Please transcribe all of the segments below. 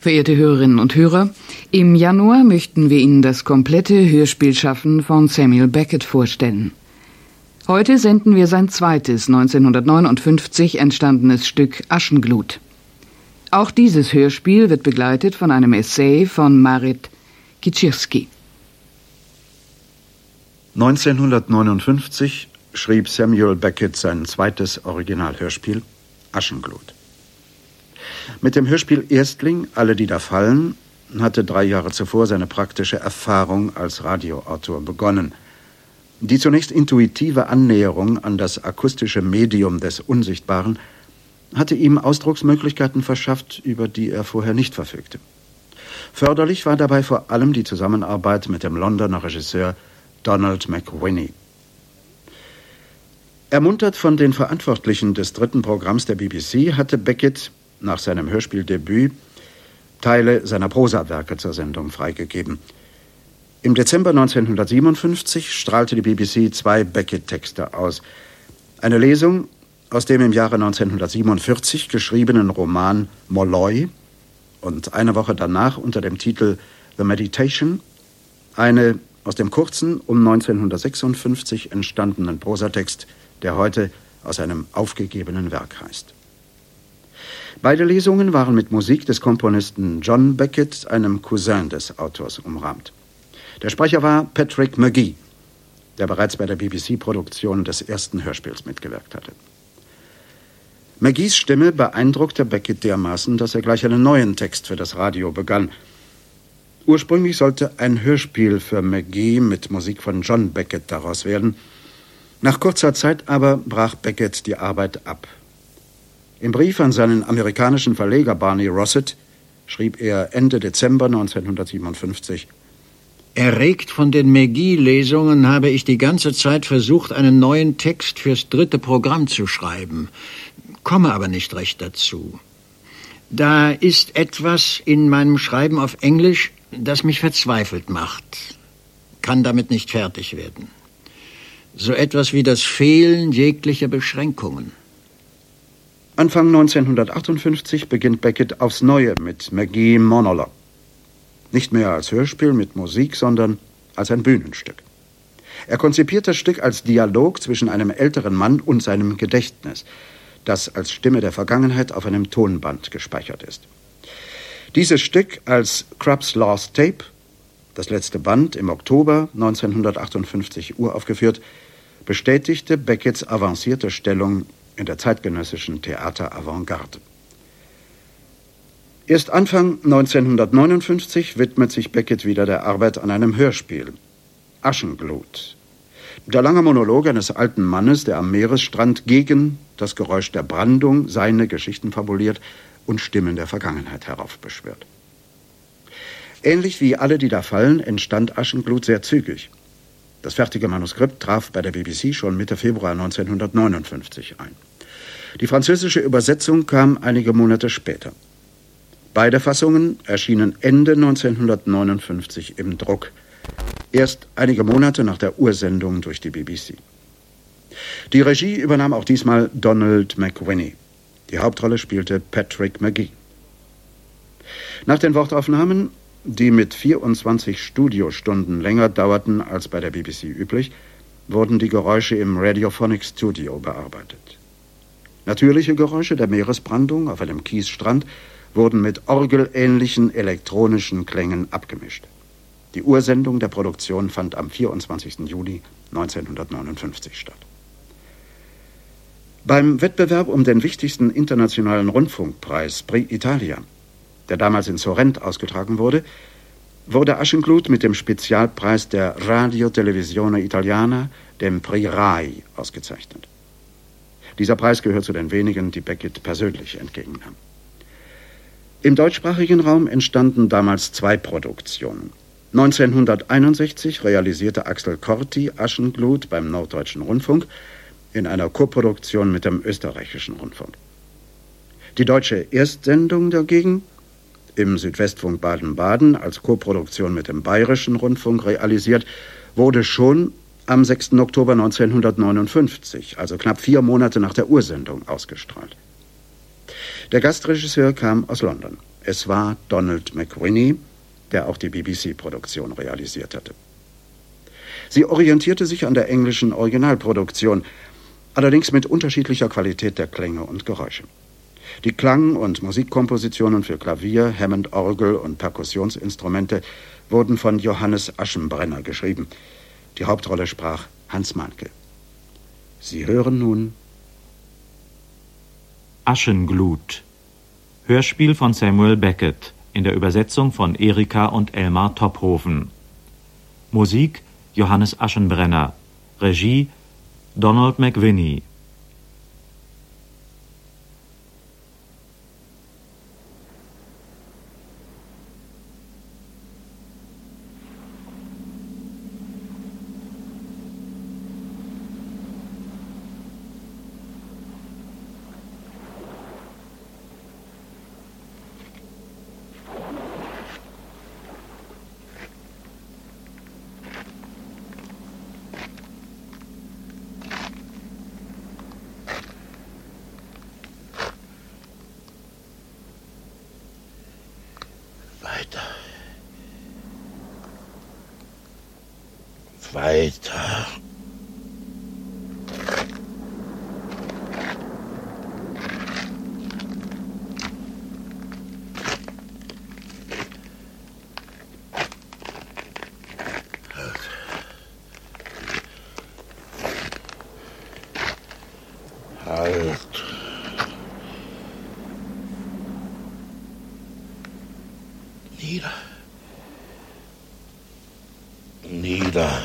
Verehrte Hörerinnen und Hörer, im Januar möchten wir Ihnen das komplette Hörspielschaffen von Samuel Beckett vorstellen. Heute senden wir sein zweites, 1959 entstandenes Stück Aschenglut. Auch dieses Hörspiel wird begleitet von einem Essay von Marit Kiciński. 1959 schrieb Samuel Beckett sein zweites Originalhörspiel Aschenglut. Mit dem Hörspiel Erstling, Alle, die da fallen, hatte 3 Jahre zuvor seine praktische Erfahrung als Radioautor begonnen. Die zunächst intuitive Annäherung an das akustische Medium des Unsichtbaren hatte ihm Ausdrucksmöglichkeiten verschafft, über die er vorher nicht verfügte. Förderlich war dabei vor allem die Zusammenarbeit mit dem Londoner Regisseur Donald McWhinnie. Ermuntert von den Verantwortlichen des 3. Programms der BBC hatte Beckett nach seinem Hörspieldebüt Teile seiner Prosawerke zur Sendung freigegeben. Im Dezember 1957 strahlte die BBC 2 Beckett-Texte aus. Eine Lesung aus dem im Jahre 1947 geschriebenen Roman Molloy und eine Woche danach unter dem Titel The Meditation eine aus dem kurzen, um 1956 entstandenen Prosatext, der heute aus einem aufgegebenen Werk heißt. Beide Lesungen waren mit Musik des Komponisten John Beckett, einem Cousin des Autors, umrahmt. Der Sprecher war Patrick Magee, der bereits bei der BBC-Produktion des ersten Hörspiels mitgewirkt hatte. Magees Stimme beeindruckte Beckett dermaßen, dass er gleich einen neuen Text für das Radio begann. Ursprünglich sollte ein Hörspiel für Magee mit Musik von John Beckett daraus werden. Nach kurzer Zeit aber brach Beckett die Arbeit ab. Im Brief an seinen amerikanischen Verleger Barney Rossett schrieb er Ende Dezember 1957: Erregt von den Magee-Lesungen habe ich die ganze Zeit versucht, einen neuen Text fürs 3. Programm zu schreiben, komme aber nicht recht dazu. Da ist etwas in meinem Schreiben auf Englisch, das mich verzweifelt macht, kann damit nicht fertig werden. So etwas wie das Fehlen jeglicher Beschränkungen. Anfang 1958 beginnt Beckett aufs Neue mit Magee Monologue. Nicht mehr als Hörspiel mit Musik, sondern als ein Bühnenstück. Er konzipiert das Stück als Dialog zwischen einem älteren Mann und seinem Gedächtnis, das als Stimme der Vergangenheit auf einem Tonband gespeichert ist. Dieses Stück als Crubb's Lost Tape, das letzte Band, im Oktober 1958 uraufgeführt, bestätigte Becketts avancierte Stellung in der zeitgenössischen Theater-Avantgarde. Erst Anfang 1959 widmet sich Beckett wieder der Arbeit an einem Hörspiel, Aschenglut. Der lange Monolog eines alten Mannes, der am Meeresstrand gegen das Geräusch der Brandung seine Geschichten fabuliert und Stimmen der Vergangenheit heraufbeschwört. Ähnlich wie Alle, die da fallen, entstand Aschenglut sehr zügig. Das fertige Manuskript traf bei der BBC schon Mitte Februar 1959 ein. Die französische Übersetzung kam einige Monate später. Beide Fassungen erschienen Ende 1959 im Druck, erst einige Monate nach der Ursendung durch die BBC. Die Regie übernahm auch diesmal Donald McWhinnie. Die Hauptrolle spielte Patrick Magee. Nach den Wortaufnahmen, die mit 24 Studiostunden länger dauerten als bei der BBC üblich, wurden die Geräusche im Radiophonic Studio bearbeitet. Natürliche Geräusche der Meeresbrandung auf einem Kiesstrand wurden mit orgelähnlichen elektronischen Klängen abgemischt. Die Ursendung der Produktion fand am 24. Juli 1959 statt. Beim Wettbewerb um den wichtigsten internationalen Rundfunkpreis Prix Italia, der damals in Sorrent ausgetragen wurde, wurde Aschenglut mit dem Spezialpreis der Radio Televisione Italiana, dem Prix Rai, ausgezeichnet. Dieser Preis gehört zu den wenigen, die Beckett persönlich entgegennahm. Im deutschsprachigen Raum entstanden damals 2 Produktionen. 1961 realisierte Axel Corti Aschenglut beim Norddeutschen Rundfunk in einer Koproduktion mit dem Österreichischen Rundfunk. Die deutsche Erstsendung dagegen, im Südwestfunk Baden-Baden als Koproduktion mit dem Bayerischen Rundfunk realisiert, wurde schon am 6. Oktober 1959, also knapp 4 Monate nach der Ursendung, ausgestrahlt. Der Gastregisseur kam aus London. Es war Donald McWhinney, der auch die BBC-Produktion realisiert hatte. Sie orientierte sich an der englischen Originalproduktion, allerdings mit unterschiedlicher Qualität der Klänge und Geräusche. Die Klang- und Musikkompositionen für Klavier, Hammond-Orgel und Perkussionsinstrumente wurden von Johannes Aschenbrenner geschrieben. Die Hauptrolle sprach Hans Mahnke. Sie hören nun Aschenglut, Hörspiel von Samuel Beckett, in der Übersetzung von Erika und Elmar Tophofen. Musik Johannes Aschenbrenner, Regie Donald McWhinney. Weiter. Halt. Nieder. Nieder.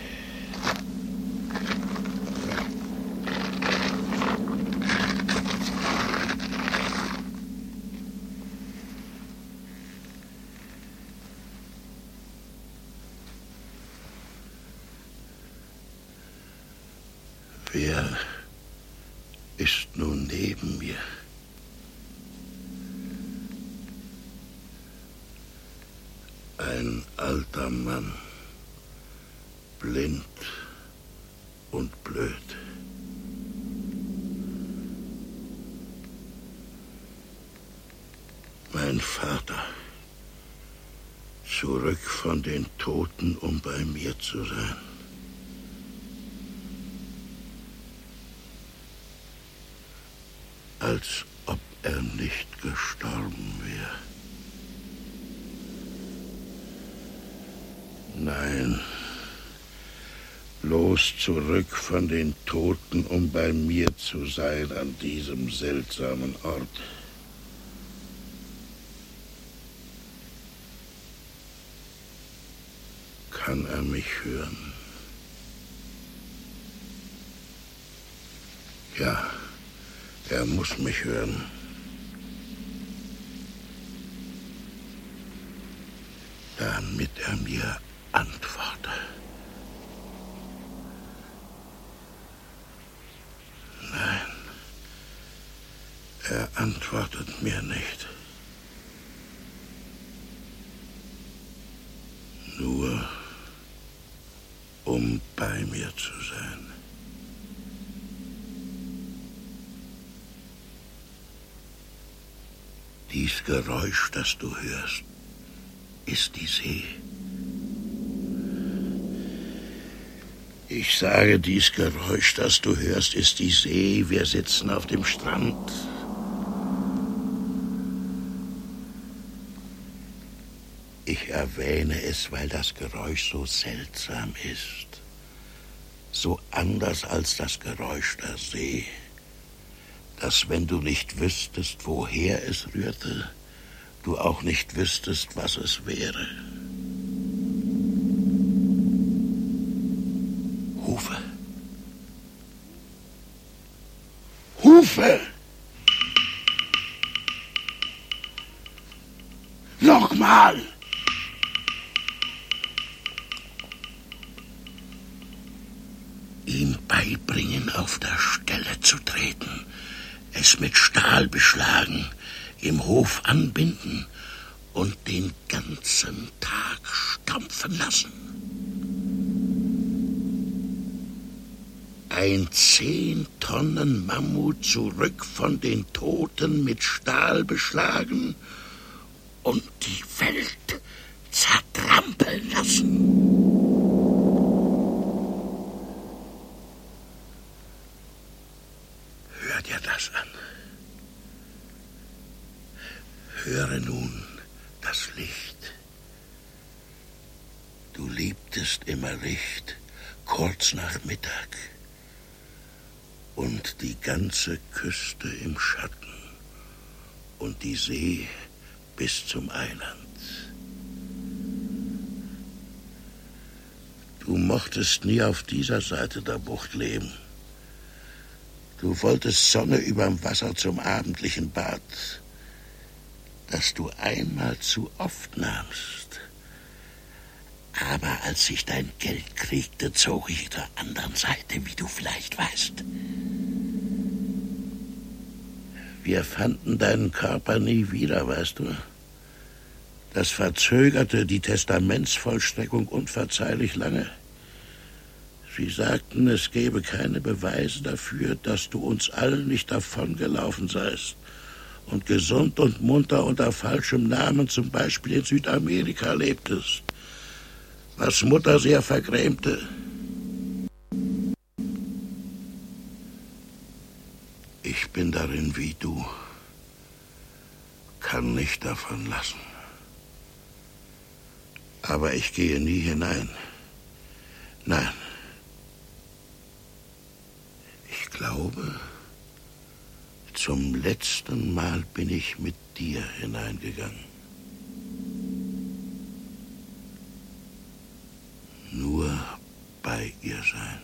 Wer ist nun neben mir? Ein alter Mann, blind und blöd. Mein Vater, zurück von den Toten, um bei mir zu sein. Als ob er nicht gestorben wäre. Nein, bloß zurück von den Toten, um bei mir zu sein an diesem seltsamen Ort. Kann er mich hören? Ja. Er muss mich hören. Damit er mir antworte. Nein, er antwortet mir nicht. Nur um bei mir zu sein. Dies Geräusch, das du hörst, ist die See. Ich sage, dies Geräusch, das du hörst, ist die See. Wir sitzen auf dem Strand. Ich erwähne es, weil das Geräusch so seltsam ist. So anders als das Geräusch der See. Dass, wenn du nicht wüsstest, woher es rührte, du auch nicht wüsstest, was es wäre. Hufe. Hufe! Nochmal! Ihm beibringen, auf der Stelle zu treten. Es mit Stahl beschlagen, im Hof anbinden und den ganzen Tag stampfen lassen. Ein 10 Tonnen Mammut zurück von den Toten mit Stahl beschlagen und die Welt zertrampeln lassen. Hör dir das an. Höre nun das Licht. Du liebtest immer Licht, kurz nach Mittag. Und die ganze Küste im Schatten und die See bis zum Eiland. Du mochtest nie auf dieser Seite der Bucht leben. Du wolltest Sonne überm Wasser zum abendlichen Bad, das du einmal zu oft nahmst. Aber als ich dein Geld kriegte, zog ich zur anderen Seite, wie du vielleicht weißt. Wir fanden deinen Körper nie wieder, weißt du. Das verzögerte die Testamentsvollstreckung unverzeihlich lange. Sie sagten, es gebe keine Beweise dafür, dass du uns allen nicht davongelaufen seist und gesund und munter unter falschem Namen zum Beispiel in Südamerika lebtest, was Mutter sehr vergrämte. Ich bin darin wie du, kann nicht davon lassen. Aber ich gehe nie hinein. Nein. Ich glaube, zum letzten Mal bin ich mit dir hineingegangen. Nur bei ihr sein.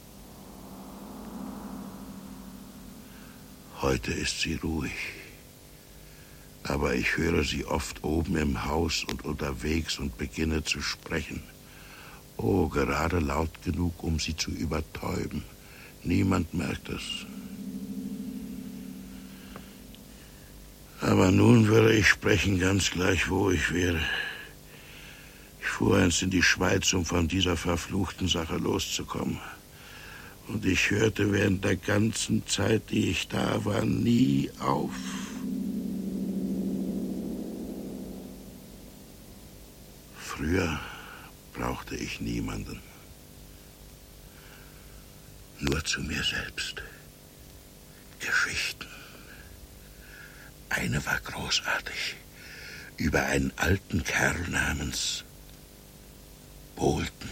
Heute ist sie ruhig, aber ich höre sie oft oben im Haus und unterwegs und beginne zu sprechen. Oh, gerade laut genug, um sie zu übertäuben. Niemand merkt es. Aber nun würde ich sprechen, ganz gleich, wo ich wäre. Ich fuhr einst in die Schweiz, um von dieser verfluchten Sache loszukommen. Und ich hörte während der ganzen Zeit, die ich da war, nie auf. Früher brauchte ich niemanden. Nur zu mir selbst. Geschichten. Eine war großartig. Über einen alten Kerl namens Bolton.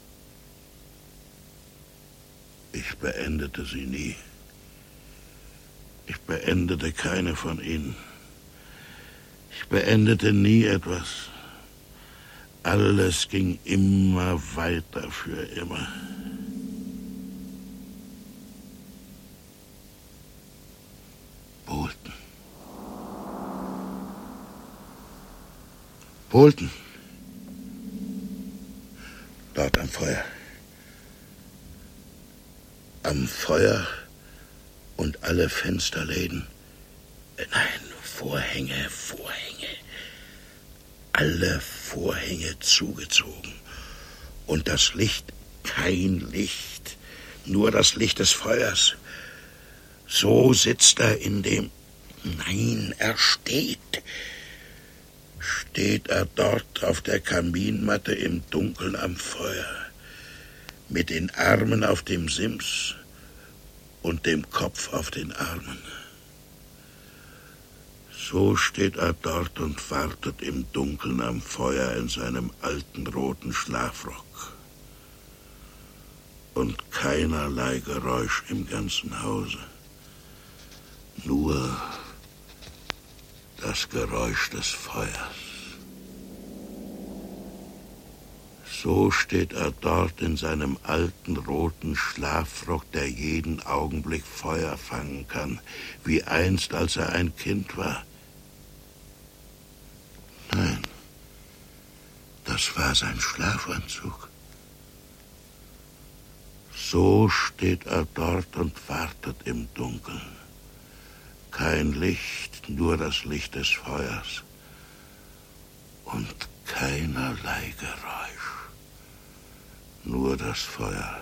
Ich beendete sie nie. Ich beendete keine von ihnen. Ich beendete nie etwas. Alles ging immer weiter für immer. Bolton. Bolton. Dort am Feuer. Am Feuer und alle Fensterläden. Nein, Vorhänge. Alle Vorhänge zugezogen. Und das Licht, kein Licht, nur das Licht des Feuers. So sitzt er in dem... Nein, er steht. Steht er dort auf der Kaminmatte im Dunkeln am Feuer. Mit den Armen auf dem Sims und dem Kopf auf den Armen. So steht er dort und wartet im Dunkeln am Feuer in seinem alten roten Schlafrock. Und keinerlei Geräusch im ganzen Hause. Nur das Geräusch des Feuers. So steht er dort in seinem alten roten Schlafrock, der jeden Augenblick Feuer fangen kann, wie einst, als er ein Kind war. Nein, das war sein Schlafanzug. So steht er dort und wartet im Dunkeln. Kein Licht, nur das Licht des Feuers. Und keinerlei Geräusch. Nur das Feuer.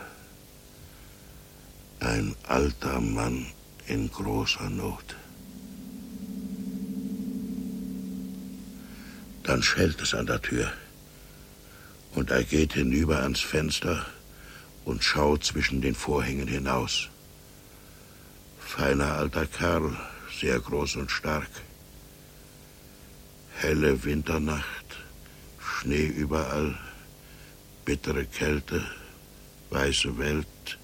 Ein alter Mann in großer Not. Dann schellt es an der Tür. Und er geht hinüber ans Fenster und schaut zwischen den Vorhängen hinaus. Feiner alter Kerl, sehr groß und stark. Helle Winternacht, Schnee überall, bittere Kälte, weiße Welt.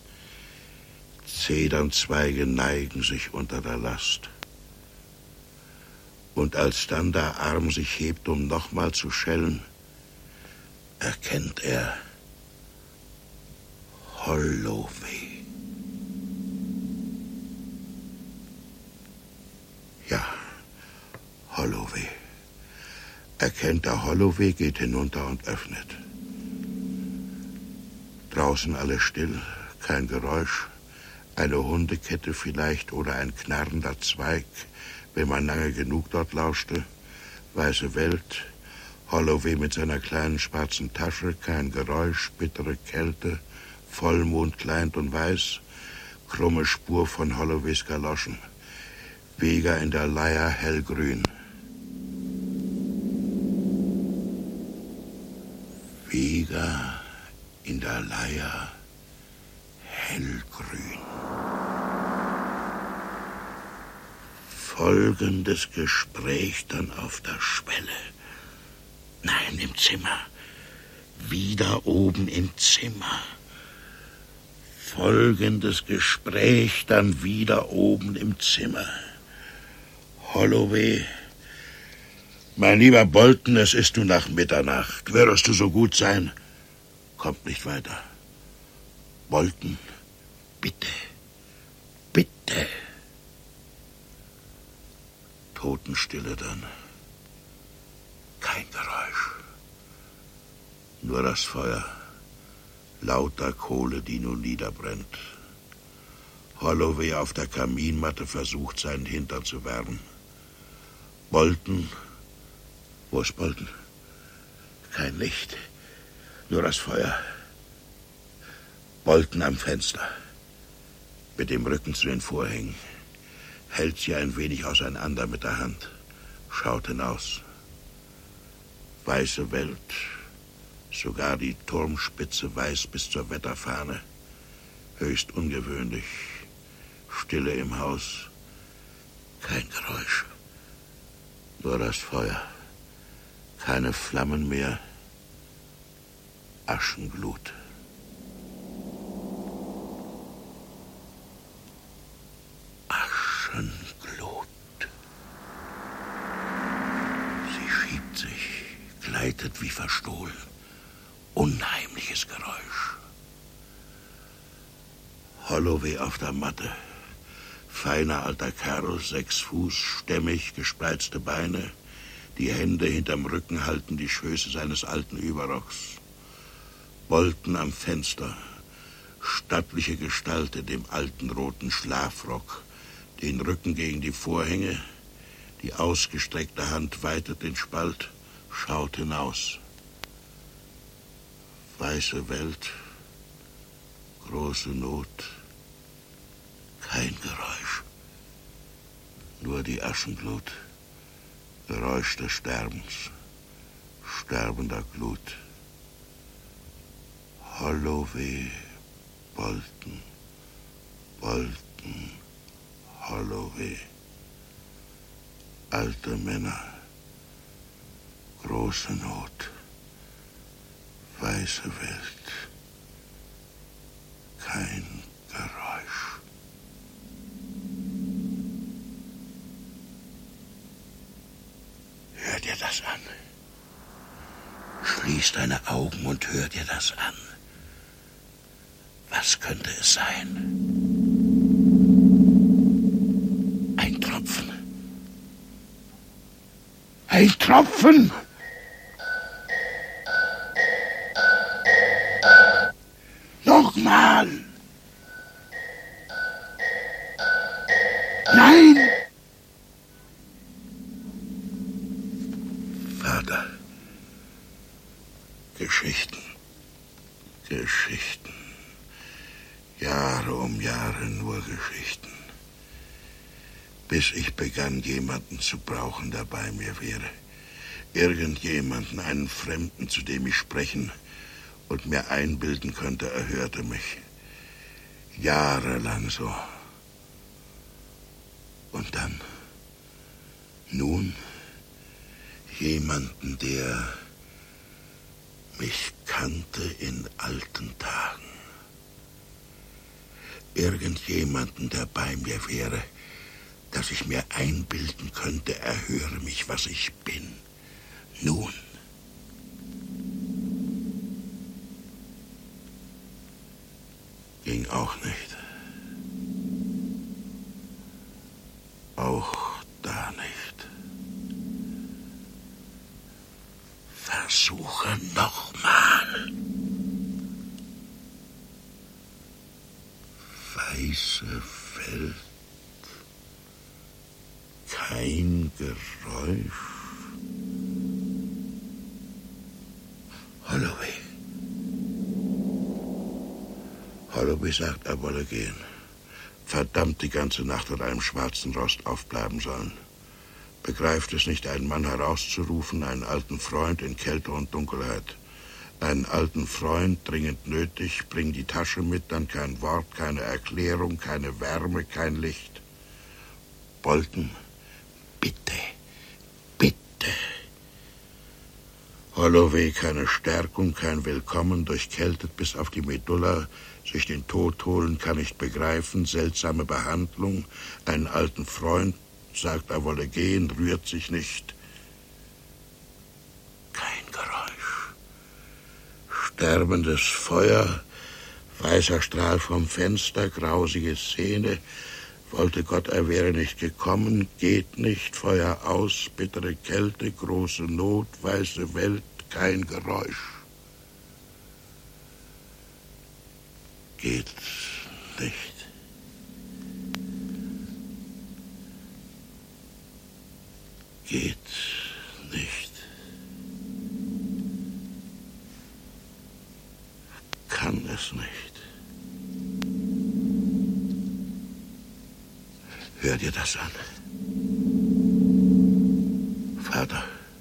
Zedernzweige neigen sich unter der Last. Und als dann der Arm sich hebt, um nochmal zu schellen, erkennt er Holloway. Ja, Holloway. Erkennt er Holloway, geht hinunter und öffnet. Draußen alles still, kein Geräusch, eine Hundekette vielleicht oder ein knarrender Zweig, wenn man lange genug dort lauschte. Weiße Welt, Holloway mit seiner kleinen schwarzen Tasche, kein Geräusch, bittere Kälte, Vollmond klein und weiß, krumme Spur von Holloways Galoschen, Vega in der Leier hellgrün. Vega in der Leier hellgrün. Folgendes Gespräch dann auf der Schwelle. Nein, im Zimmer. Wieder oben im Zimmer. Folgendes Gespräch dann wieder oben im Zimmer. Holloway. Mein lieber Bolton, es ist nun nach Mitternacht. Würdest du so gut sein? Kommt nicht weiter. Bolton, bitte, bitte. Totenstille dann. Kein Geräusch. Nur das Feuer. Lauter Kohle, die nun niederbrennt. Holloway auf der Kaminmatte versucht, seinen Hintern zu wärmen. Bolton. Wo ist Bolton? Kein Licht. Nur das Feuer. Bolton am Fenster. Mit dem Rücken zu den Vorhängen. Hält sie ein wenig auseinander mit der Hand. Schaut hinaus. Weiße Welt. Sogar die Turmspitze weiß bis zur Wetterfahne. Höchst ungewöhnlich. Stille im Haus. Kein Geräusch. Nur das Feuer. Keine Flammen mehr. Aschenglut. Aschenglut. Sie schiebt sich, gleitet wie verstohlen. Unheimliches Geräusch. Holloway auf der Matte. Feiner alter Kerl, 6 Fuß, stämmig, gespreizte Beine. Die Hände hinterm Rücken halten die Schöße seines alten Überrocks. Bolton am Fenster. Stattliche Gestalt in dem alten roten Schlafrock. Den Rücken gegen die Vorhänge. Die ausgestreckte Hand weitet den Spalt, schaut hinaus. Weiße Welt. Große Not. Kein Geräusch. Nur die Aschenglut. Geräusch des Sterbens. Sterbender Glut. Holloway, Bolton, Bolton, Holloway. Alte Männer. Große Not. Weiße Welt. Kein Geräusch. Hör dir das an. Schließ deine Augen und hör dir das an. Was könnte es sein? Ein Tropfen. Ein Tropfen! Nochmal! Nein! Vater. Geschichten. Geschichten. Jahre um Jahre nur Geschichten. Bis ich begann, jemanden zu brauchen, der bei mir wäre. Irgendjemanden, einen Fremden, zu dem ich sprechen und mir einbilden könnte, er hörte mich. Jahrelang so. Und dann, nun, jemanden, der mich kannte in alten Tagen. Irgendjemanden, der bei mir wäre, dass ich mir einbilden könnte, er höre mich, was ich bin. Nun. Ging auch nicht. Auch da nicht. Versuche nochmal. Weiße Welt. Kein Geräusch. Holloway. Holloway sagt, er wolle gehen. Verdammt, die ganze Nacht an einem schwarzen Rost aufbleiben sollen. Begreift es nicht, einen Mann herauszurufen, einen alten Freund in Kälte und Dunkelheit. Einen alten Freund, dringend nötig, bring die Tasche mit, dann kein Wort, keine Erklärung, keine Wärme, kein Licht. Bolton, bitte, bitte. Holloway, keine Stärkung, kein Willkommen, durchkältet bis auf die Medulla, sich den Tod holen, kann nicht begreifen, seltsame Behandlung, einen alten Freund, sagt, er wolle gehen, rührt sich nicht. Kein Geräusch. Sterbendes Feuer, weißer Strahl vom Fenster, grausige Szene. Wollte Gott, er wäre nicht gekommen, geht nicht, Feuer aus, bittere Kälte, große Not, weiße Welt, kein Geräusch. Geht nicht. Geht nicht. Kann es nicht. Hör dir das an. Vater,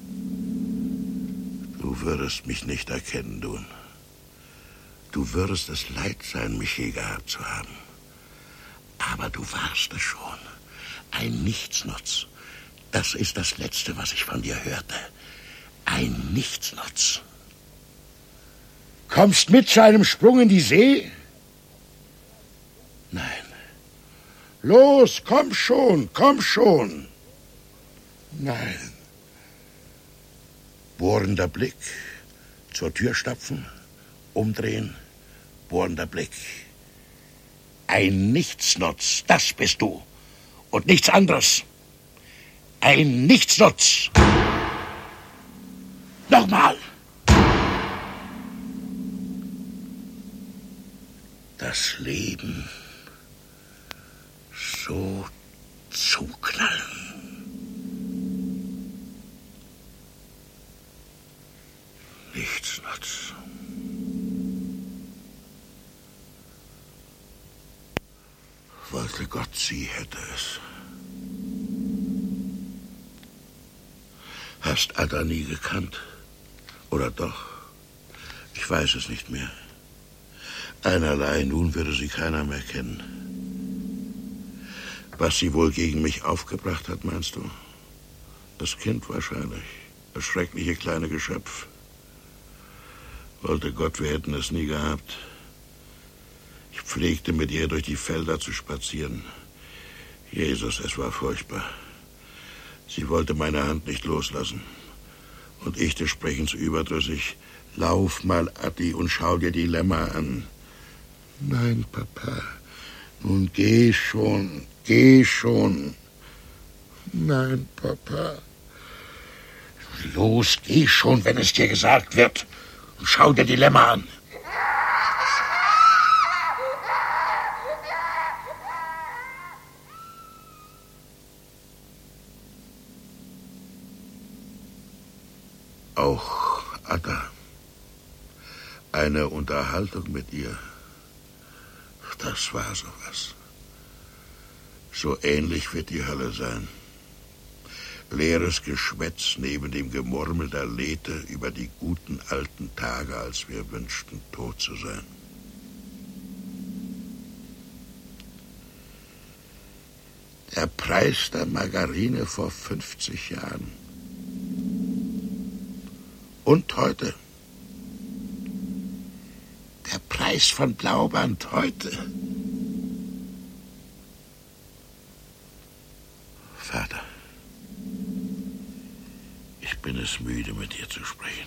du würdest mich nicht erkennen, Dun. Du würdest es leid sein, mich je gehabt zu haben. Aber du warst es schon. Ein Nichtsnutz. Das ist das Letzte, was ich von dir hörte. Ein Nichtsnutz. Kommst mit zu einem Sprung in die See? Nein. Los, komm schon, komm schon. Nein. Bohrender Blick, zur Tür stapfen, umdrehen, bohrender Blick. Ein Nichtsnutz, das bist du. Und nichts anderes. Ein Nichtsnutz. Nochmal. Das Leben so zuknallen. Nichtsnutz. Wollte Gott, sie hätte es. Hast Ada nie gekannt? Oder doch? Ich weiß es nicht mehr. Einerlei, nun würde sie keiner mehr kennen. Was sie wohl gegen mich aufgebracht hat, meinst du? Das Kind wahrscheinlich. Das schreckliche kleine Geschöpf. Wollte Gott, wir hätten es nie gehabt. Ich pflegte mit ihr durch die Felder zu spazieren. Jesus, es war furchtbar. Sie wollte meine Hand nicht loslassen. Und ich des Sprechens überdrüssig. Lauf mal, Atti, und schau dir die Lämmer an. Nein, Papa. Nun geh schon, geh schon. Nein, Papa. Los, geh schon, wenn es dir gesagt wird. Und schau dir die Lämmer an. Auch Ada. Eine Unterhaltung mit ihr. Das war sowas. So ähnlich wird die Hölle sein. Leeres Geschwätz neben dem Gemurmel der Lethe über die guten alten Tage, als wir wünschten, tot zu sein. Der Preis der Margarine vor 50 Jahren. Und heute. Der Preis von Blauband heute. Vater, ich bin es müde, mit dir zu sprechen.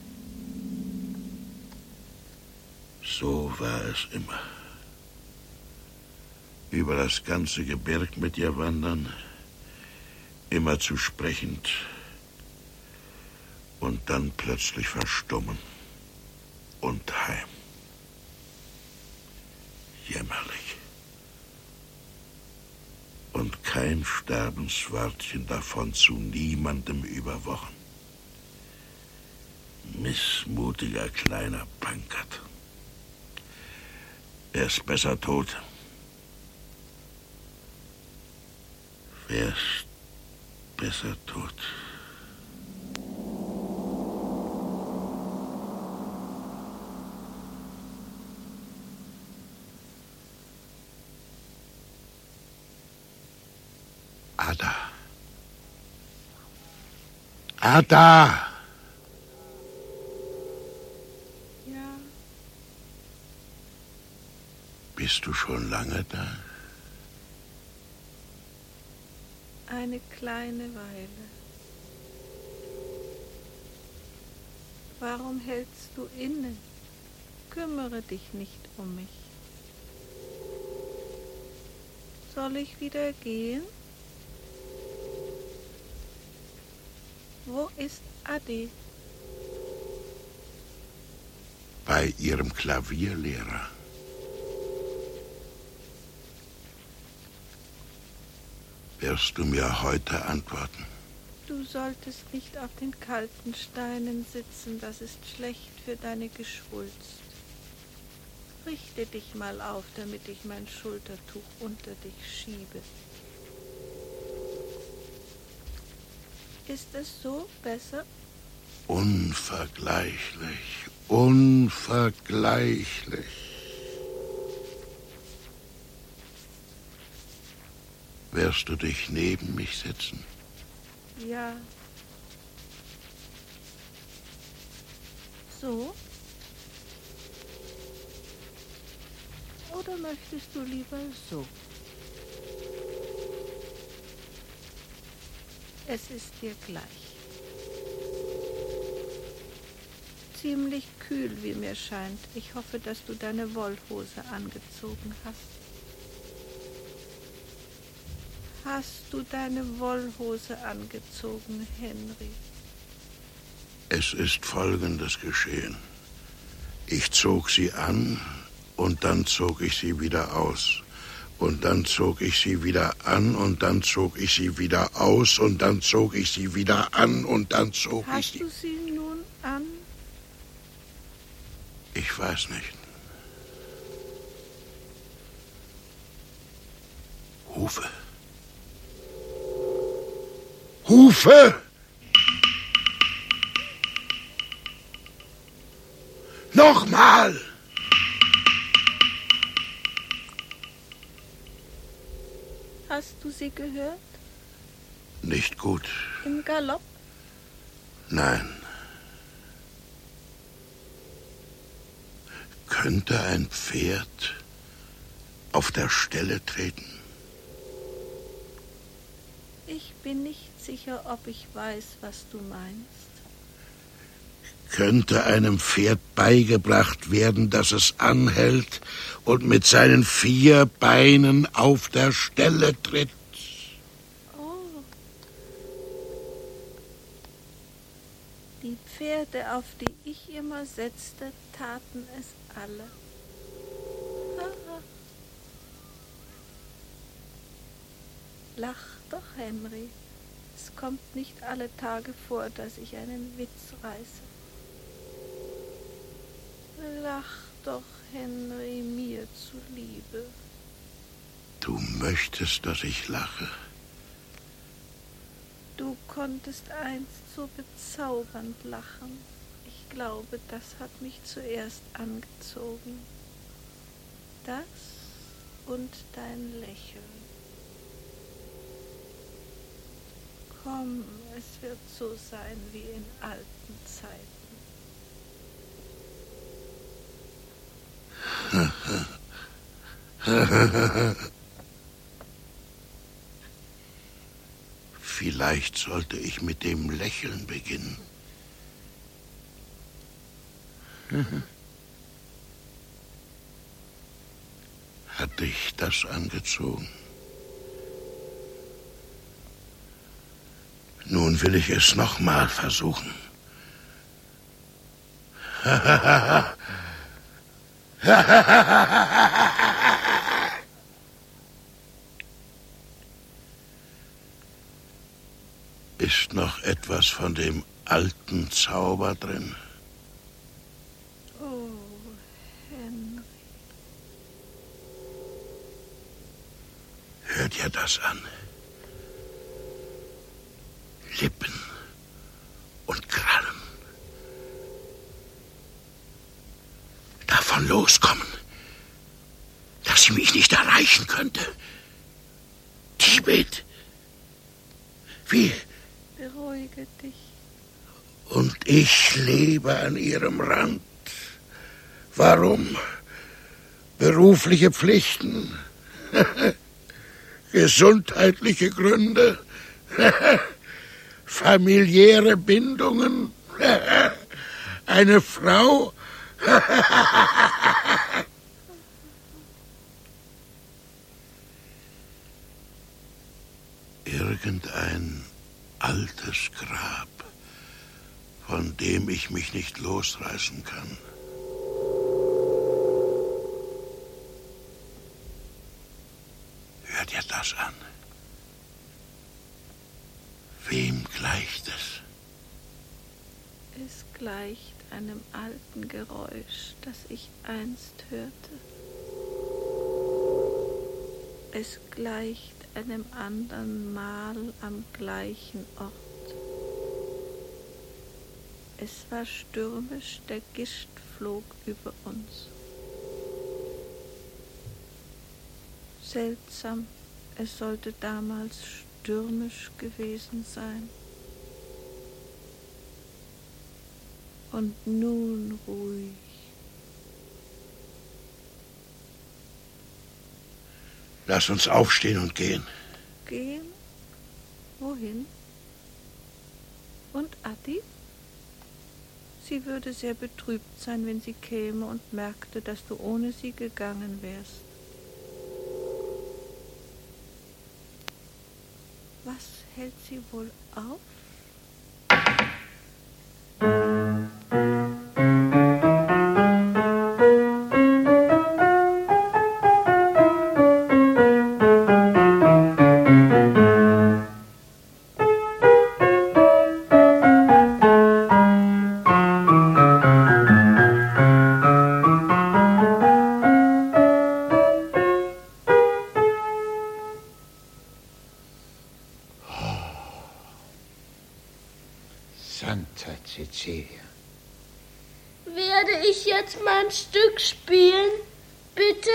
So war es immer. Über das ganze Gebirg mit dir wandern, immer zu sprechend und dann plötzlich verstummen und heim. Jämmerlich. Und kein Sterbenswörtchen davon zu niemandem über Wochen. Missmutiger kleiner Pankert. Er ist besser tot. Wer ist besser tot? Ada. Ada! Ja. Bist du schon lange da? Eine kleine Weile. Warum hältst du inne? Kümmere dich nicht um mich. Soll ich wieder gehen? Wo ist Adi? Bei ihrem Klavierlehrer. Wirst du mir heute antworten? Du solltest nicht auf den kalten Steinen sitzen, das ist schlecht für deine Geschwulst. Richte dich mal auf, damit ich mein Schultertuch unter dich schiebe. Ist es so besser? Unvergleichlich, unvergleichlich. Wirst du dich neben mich setzen? Ja. So? Oder möchtest du lieber so? Es ist dir gleich. Ziemlich kühl, wie mir scheint. Ich hoffe, dass du deine Wollhose angezogen hast. Hast du deine Wollhose angezogen, Henry? Es ist Folgendes geschehen. Ich zog sie an und dann zog ich sie wieder aus. Und dann zog ich sie wieder an und dann zog ich sie wieder aus und dann zog ich sie wieder an und dann zog ich sie... Hast du sie nun an? Ich weiß nicht. Hufe. Hufe! Nochmal! Hast du sie gehört? Nicht gut. Im Galopp? Nein. Könnte ein Pferd auf der Stelle treten? Ich bin nicht sicher, ob ich weiß, was du meinst. Könnte einem Pferd beigebracht werden, dass es anhält und mit seinen 4 Beinen auf der Stelle tritt? Oh. Die Pferde, auf die ich immer setzte, taten es alle. Haha. Lach doch, Henry. Es kommt nicht alle Tage vor, dass ich einen Witz reiße. Lach doch, Henry, mir zuliebe. Du möchtest, dass ich lache. Du konntest einst so bezaubernd lachen. Ich glaube, das hat mich zuerst angezogen. Das und dein Lächeln. Komm, es wird so sein wie in alten Zeiten. Vielleicht sollte ich mit dem Lächeln beginnen. Hat dich das angezogen? Nun will ich es noch mal versuchen. Ist noch etwas von dem alten Zauber drin? Oh, Henry. Hört ihr das an? Lippen und Krallen. Davon loskommen, dass sie mich nicht erreichen könnte. Tibet. Wie? Beruhige dich. Und ich lebe an ihrem Rand. Warum? Berufliche Pflichten. Gesundheitliche Gründe. Familiäre Bindungen. Eine Frau. Irgendein altes Grab, von dem ich mich nicht losreißen kann. Hört ihr das an? Wem gleicht es? Es gleicht einem alten Geräusch, das ich einst hörte. Es gleicht einem anderen Mal am gleichen Ort. Es war stürmisch, der Gischt flog über uns. Seltsam, es sollte damals stürmisch gewesen sein. Und nun ruhig. Lass uns aufstehen und gehen. Gehen? Wohin? Und Adi? Sie würde sehr betrübt sein, wenn sie käme und merkte, dass du ohne sie gegangen wärst. Was hält sie wohl auf? Santa Cecilia. Werde ich jetzt mein Stück spielen? Bitte?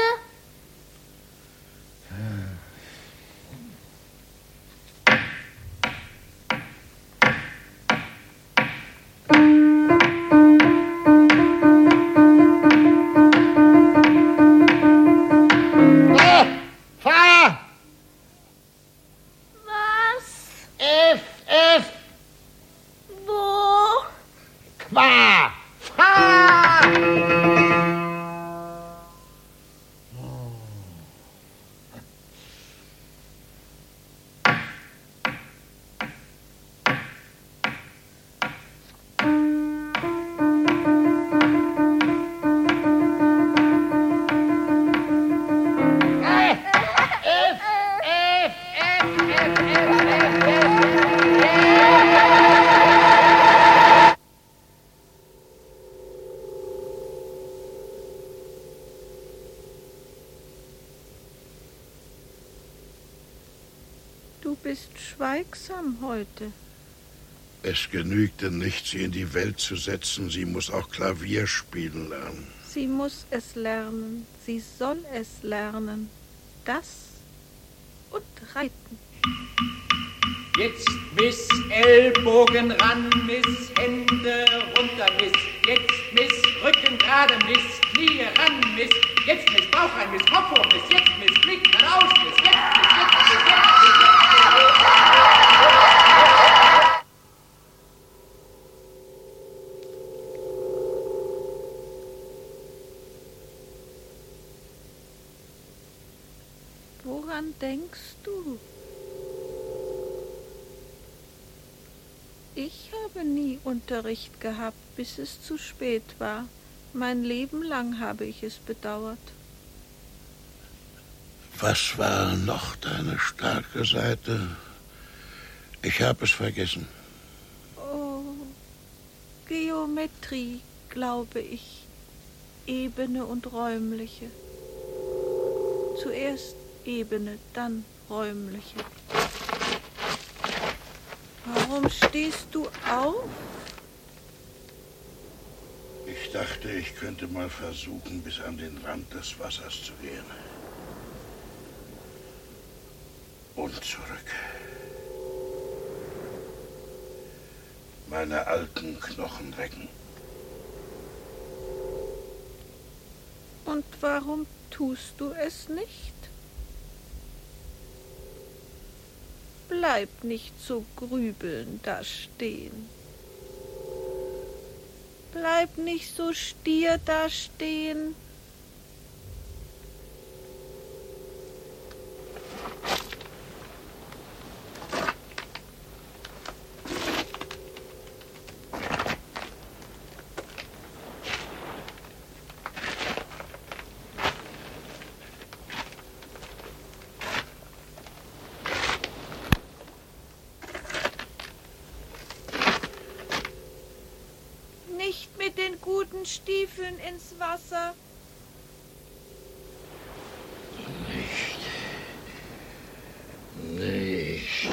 Du bist schweigsam heute. Es genügte nicht, sie in die Welt zu setzen. Sie muss auch Klavier spielen lernen. Sie muss es lernen. Sie soll es lernen. Das und reiten. Jetzt Miss, Ellbogen ran, Miss, Hände runter, Miss. Jetzt Miss, Rücken gerade, Miss, Knie ran, Miss. Jetzt Miss, Bauch rein, Miss, Kopf hoch, Miss. Jetzt Miss, Blick geradeaus, Miss. Jetzt Miss, jetzt Miss, Woran denkst du? Ich habe nie Unterricht gehabt, bis es zu spät war. Mein Leben lang habe ich es bedauert. Was war noch deine starke Seite? Ich habe es vergessen. Oh, Geometrie, glaube ich. Ebene und räumliche. Zuerst Ebene, dann räumliche. Warum stehst du auf? Ich dachte, ich könnte mal versuchen, bis an den Rand des Wassers zu gehen. Und zurück. Meine alten Knochen recken. Und warum tust du es nicht? Bleib nicht so grübeln da stehen. Bleib nicht so stier da stehen. Nicht mit den guten Stiefeln ins Wasser. Nicht. Nicht.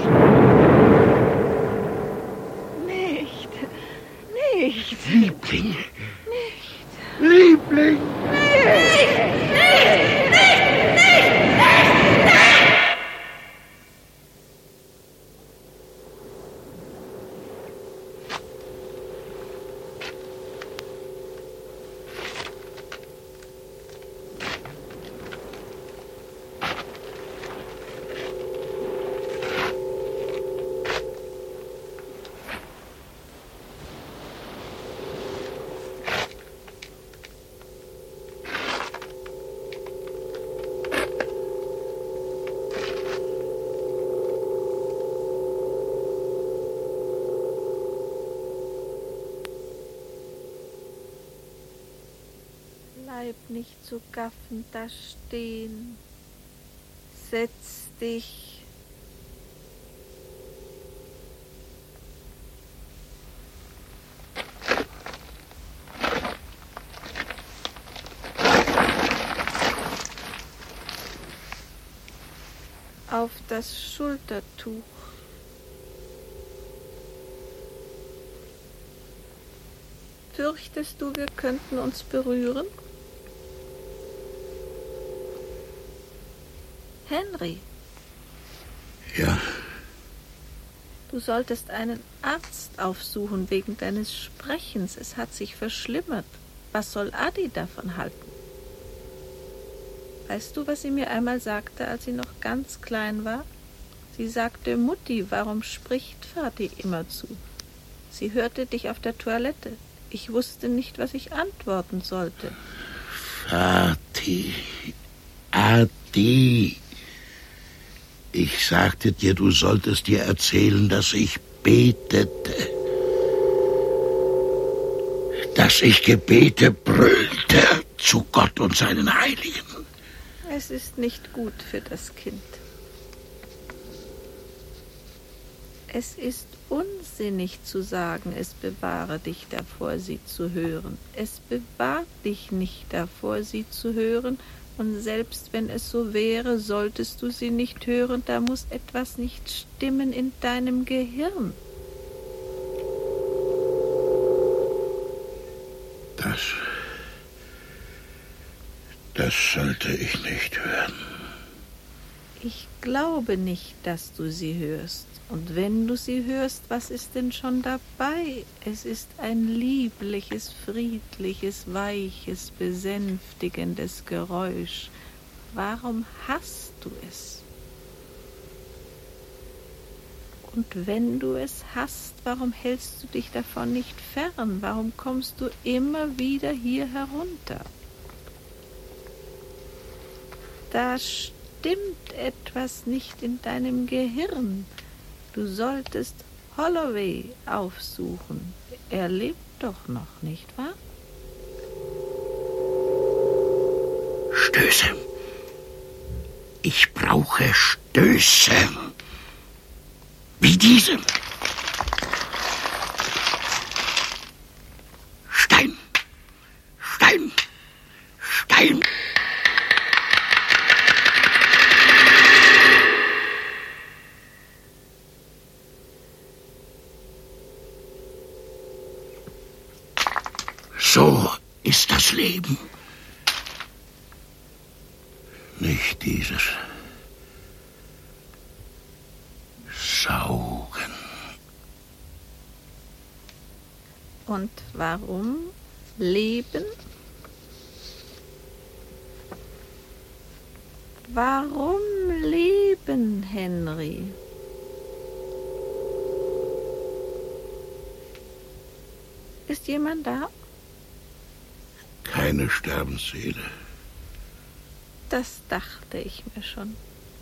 Nicht. Nicht. Liebling. Nicht. Liebling. Bleib nicht so gaffend da stehen. Setz dich. Auf das Schultertuch. Fürchtest du, wir könnten uns berühren? Henry. Ja. Du solltest einen Arzt aufsuchen wegen deines Sprechens. Es hat sich verschlimmert. Was soll Adi davon halten? Weißt du, was sie mir einmal sagte, als sie noch ganz klein war? Sie sagte, Mutti, warum spricht Vati immer zu? Sie hörte dich auf der Toilette. Ich wusste nicht, was ich antworten sollte. Vati. Adi. Ich sagte dir, du solltest dir erzählen, dass ich betete. Dass ich Gebete brüllte zu Gott und seinen Heiligen. Es ist nicht gut für das Kind. Es ist unsinnig zu sagen, es bewahre dich davor, sie zu hören. Es bewahrt dich nicht davor, sie zu hören. Und selbst wenn es so wäre, solltest du sie nicht hören, da muss etwas nicht stimmen in deinem Gehirn. Das sollte ich nicht hören. Ich glaube nicht, dass du sie hörst. Und wenn du sie hörst, was ist denn schon dabei? Es ist ein liebliches, friedliches, weiches, besänftigendes Geräusch. Warum hasst du es? Und wenn du es hasst, warum hältst du dich davon nicht fern? Warum kommst du immer wieder hier herunter? Da stimmt etwas nicht in deinem Gehirn. Du solltest Holloway aufsuchen. Er lebt doch noch, nicht wahr? Stöße. Ich brauche Stöße. Wie diese. Stein. Stein. Stein. So ist das Leben. Nicht dieses Saugen. Und warum leben? Warum leben, Henry? Ist jemand da? Keine Sterbensseele. Das dachte ich mir schon.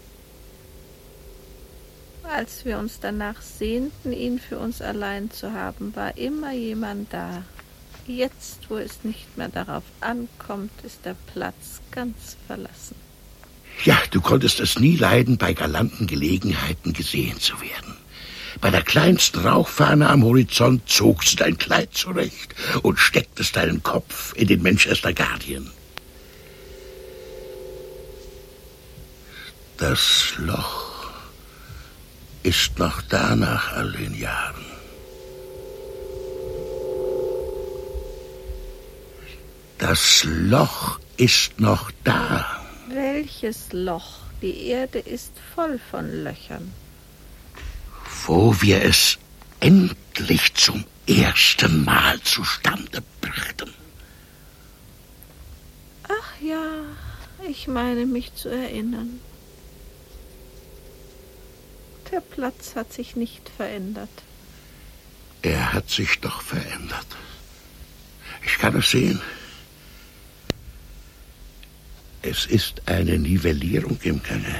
Als wir uns danach sehnten, ihn für uns allein zu haben, war immer jemand da. Jetzt, wo es nicht mehr darauf ankommt, ist der Platz ganz verlassen. Ja, du konntest es nie leiden, bei galanten Gelegenheiten gesehen zu werden. Bei der kleinsten Rauchfahne am Horizont zogst du dein Kleid zurecht und stecktest deinen Kopf in den Manchester Guardian. Das Loch ist noch da nach all den Jahren. Das Loch ist noch da. Welches Loch? Die Erde ist voll von Löchern. Wo wir es endlich zum ersten Mal zustande brachten. Ach ja, ich meine mich zu erinnern. Der Platz hat sich nicht verändert. Er hat sich doch verändert. Ich kann es sehen. Es ist eine Nivellierung im Gange.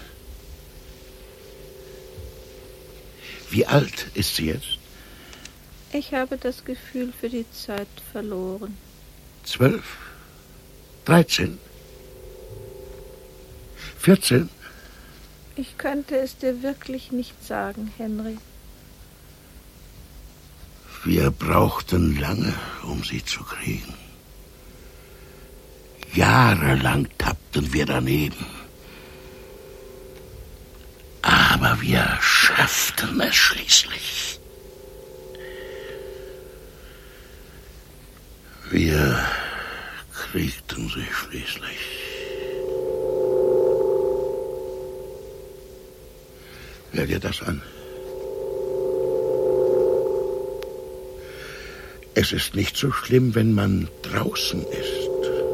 Wie alt ist sie jetzt? Ich habe das Gefühl für die Zeit verloren. 12? 13? 14? Ich könnte es dir wirklich nicht sagen, Henry. Wir brauchten lange, um sie zu kriegen. Jahrelang tappten wir daneben. Aber wir schafften es schließlich. Wir kriegten sie schließlich. Hör dir das an. Es ist nicht so schlimm, wenn man draußen ist.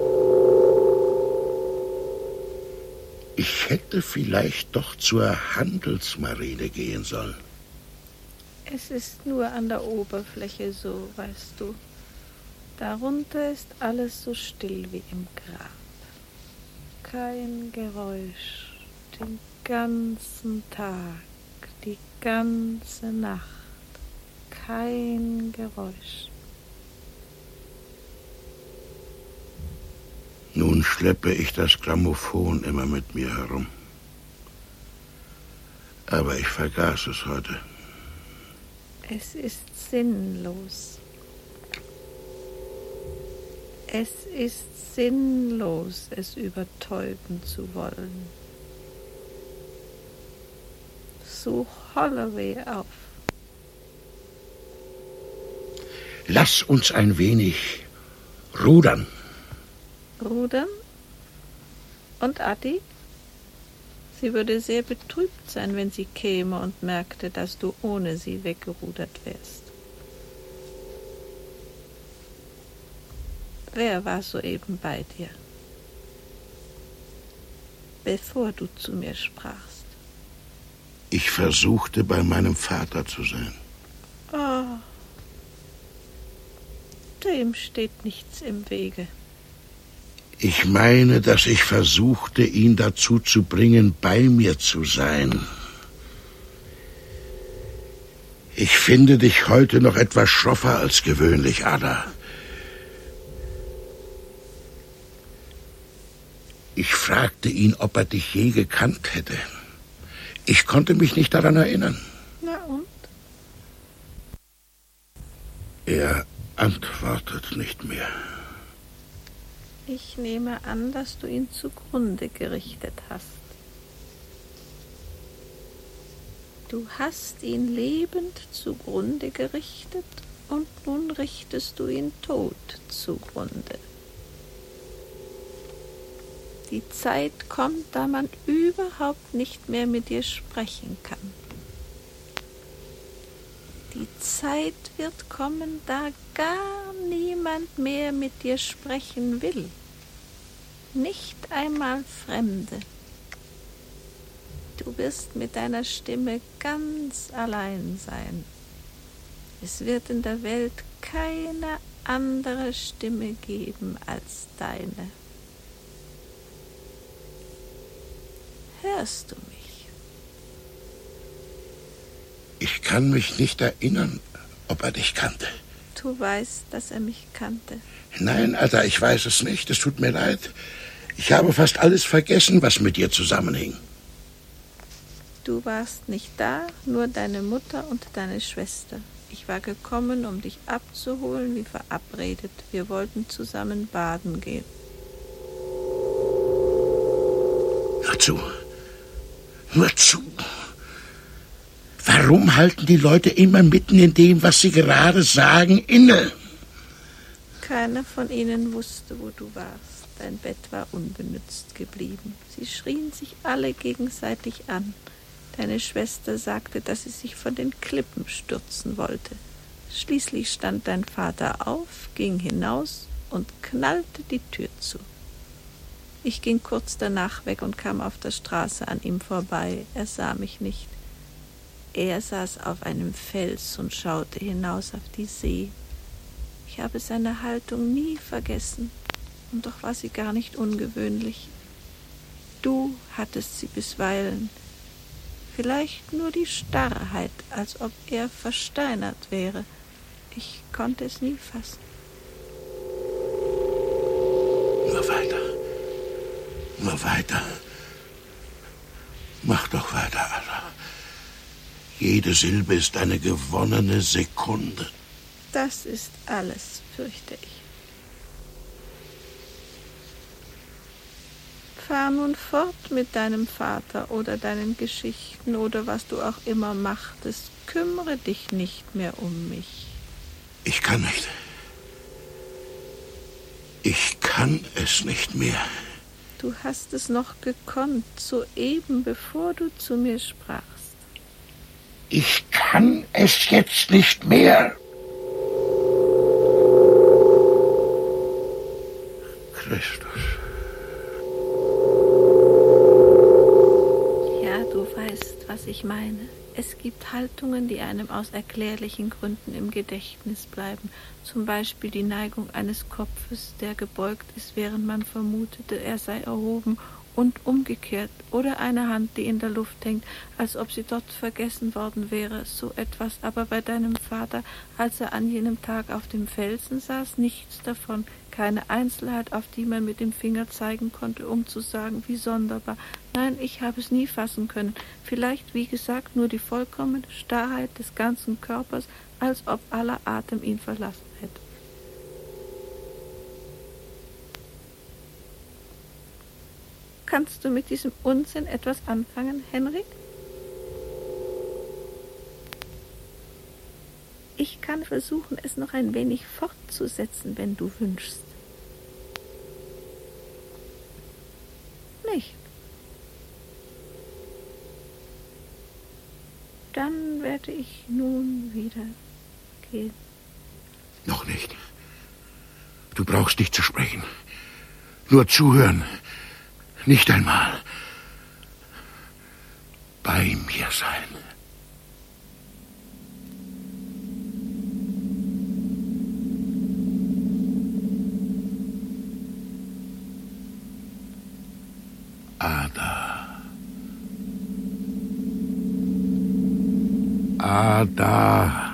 Ich hätte vielleicht doch zur Handelsmarine gehen sollen. Es ist nur an der Oberfläche so, weißt du. Darunter ist alles so still wie im Grab. Kein Geräusch, den ganzen Tag, die ganze Nacht. Kein Geräusch. Nun schleppe ich das Grammophon immer mit mir herum. Aber ich vergaß es heute. Es ist sinnlos. Es ist sinnlos, es übertäuben zu wollen. Such Holloway auf. Lass uns ein wenig Rudern. Rudern? Und Adi? Sie würde sehr betrübt sein, wenn sie käme und merkte, dass du ohne sie weggerudert wärst. Wer war soeben bei dir, bevor du zu mir sprachst? Ich versuchte, bei meinem Vater zu sein. Oh, dem steht nichts im Wege. Ich meine, dass ich versuchte, ihn dazu zu bringen, bei mir zu sein. Ich finde dich heute noch etwas schroffer als gewöhnlich, Ada. Ich fragte ihn, ob er dich je gekannt hätte. Ich konnte mich nicht daran erinnern. Na und? Er antwortet nicht mehr. Ich nehme an, dass du ihn zugrunde gerichtet hast. Du hast ihn lebend zugrunde gerichtet und nun richtest du ihn tot zugrunde. Die Zeit kommt, da man überhaupt nicht mehr mit dir sprechen kann. Die Zeit wird kommen, da gar niemand mehr mit dir sprechen will. Nicht einmal Fremde. Du wirst mit deiner Stimme ganz allein sein. Es wird in der Welt keine andere Stimme geben als deine. Hörst du mich? Ich kann mich nicht erinnern, ob er dich kannte. Du weißt, dass er mich kannte. Nein, Ada, ich weiß es nicht. Es tut mir leid. Ich habe fast alles vergessen, was mit dir zusammenhing. Du warst nicht da, nur deine Mutter und deine Schwester. Ich war gekommen, um dich abzuholen, wie verabredet. Wir wollten zusammen baden gehen. Hör zu. Hör zu. Warum halten die Leute immer mitten in dem, was sie gerade sagen, inne? Keiner von ihnen wusste, wo du warst. Dein Bett war unbenützt geblieben. Sie schrien sich alle gegenseitig an. Deine Schwester sagte, dass sie sich von den Klippen stürzen wollte. Schließlich stand dein Vater auf, ging hinaus und knallte die Tür zu. Ich ging kurz danach weg und kam auf der Straße an ihm vorbei. Er sah mich nicht. Er saß auf einem Fels und schaute hinaus auf die See. Ich habe seine Haltung nie vergessen, und doch war sie gar nicht ungewöhnlich. Du hattest sie bisweilen, vielleicht nur die Starrheit, als ob er versteinert wäre. Ich konnte es nie fassen. Nur weiter. Nur weiter. Mach doch weiter, Ada. Jede Silbe ist eine gewonnene Sekunde. Das ist alles, fürchte ich. Fahr nun fort mit deinem Vater oder deinen Geschichten oder was du auch immer machtest. Kümmere dich nicht mehr um mich. Ich kann nicht. Ich kann es nicht mehr. Du hast es noch gekonnt, soeben, bevor du zu mir sprachst. Ich kann es jetzt nicht mehr. Christus. Ja, du weißt, was ich meine. Es gibt Haltungen, die einem aus erklärlichen Gründen im Gedächtnis bleiben. Zum Beispiel die Neigung eines Kopfes, der gebeugt ist, während man vermutete, er sei erhoben, und umgekehrt. Oder eine Hand, die in der Luft hängt, als ob sie dort vergessen worden wäre. So etwas aber bei deinem Vater, als er an jenem Tag auf dem Felsen saß, nichts davon. Keine Einzelheit, auf die man mit dem Finger zeigen konnte, um zu sagen, wie sonderbar. Nein, ich habe es nie fassen können. Vielleicht, wie gesagt, nur die vollkommene Starrheit des ganzen Körpers, als ob aller Atem ihn verlassen hätte. Kannst du mit diesem Unsinn etwas anfangen, Henrik? Ich kann versuchen, es noch ein wenig fortzusetzen, wenn du wünschst. nicht. Dann werde ich nun wieder gehen. Noch nicht. Du brauchst nicht zu sprechen. Nur zuhören. Nicht einmal bei mir sein. Ada. Ada.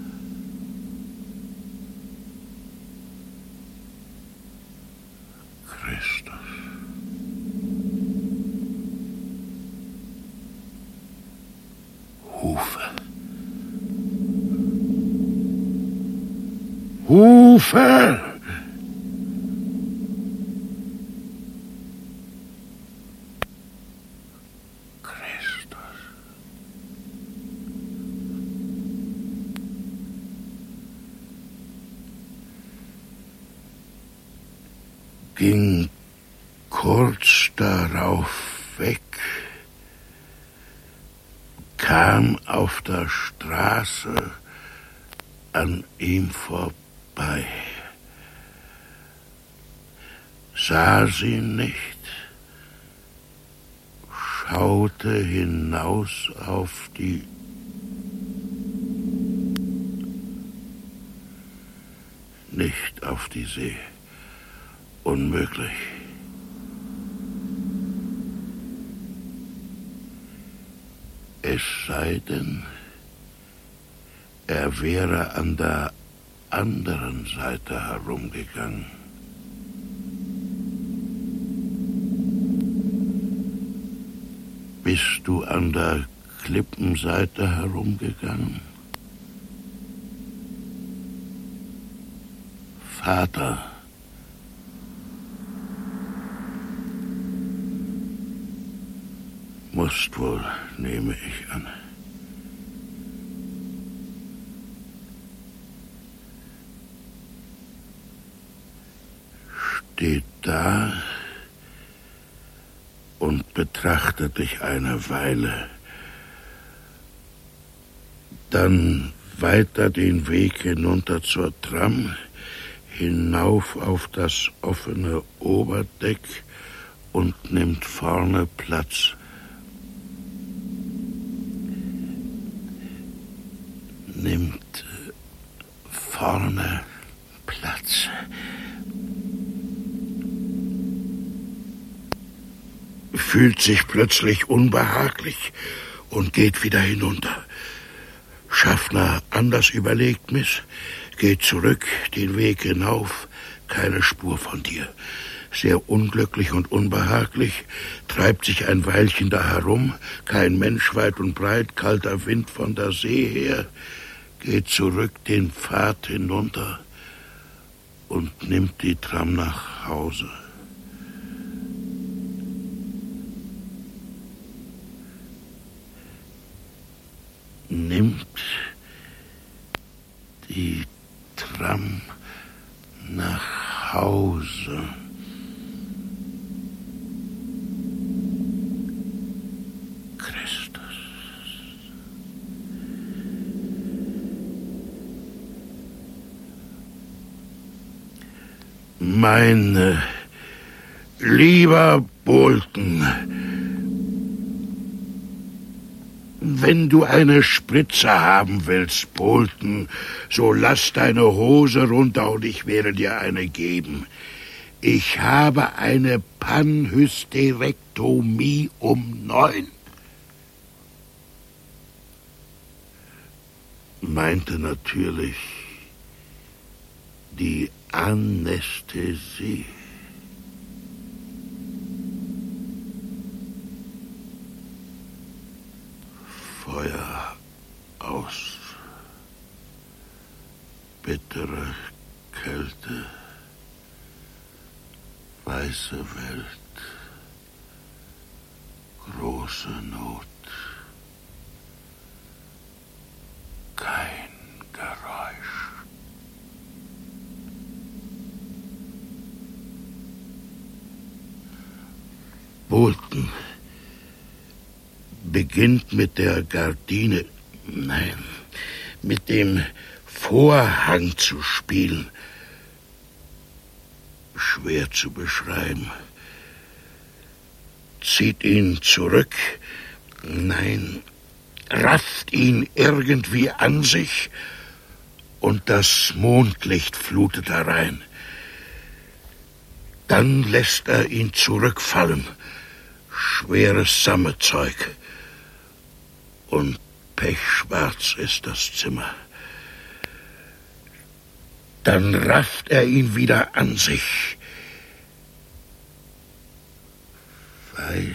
Christus. Hufe. Hufe! Ging kurz darauf weg, kam auf der Straße an ihm vorbei, sah sie nicht, schaute hinaus auf die nicht auf die See. Unmöglich. Es sei denn, er wäre an der anderen Seite herumgegangen. Bist du an der Klippenseite herumgegangen? Vater, musst wohl, nehme ich an. Steht da und betrachtet dich eine Weile. Dann weiter den Weg hinunter zur Tram, hinauf auf das offene Oberdeck und nimmt vorne Platz. Nimmt vorne Platz. Fühlt sich plötzlich unbehaglich und geht wieder hinunter. Schaffner anders überlegt, Miss, geht zurück, den Weg hinauf, keine Spur von dir. Sehr unglücklich und unbehaglich, treibt sich ein Weilchen da herum, kein Mensch weit und breit, kalter Wind von der See her, geht zurück den Pfad hinunter und nimmt die Tram nach Hause. Nimmt die Tram nach Hause. Mein lieber Bolton, wenn du eine Spritze haben willst, Bolton, so lass deine Hose runter und ich werde dir eine geben. Ich habe eine Panhysterektomie um 9. Meinte natürlich die Anästhesie. Feuer aus. Bittere Kälte. Weiße Welt. Große Not. Kein Geräusch. Bolton beginnt mit der Gardine, nein, mit dem Vorhang zu spielen. Schwer zu beschreiben. Zieht ihn zurück, nein, rafft ihn irgendwie an sich und das Mondlicht flutet herein. Dann lässt er ihn zurückfallen, schweres Sammetzeug, und pechschwarz ist das Zimmer. Dann rafft er ihn wieder an sich. Weiß,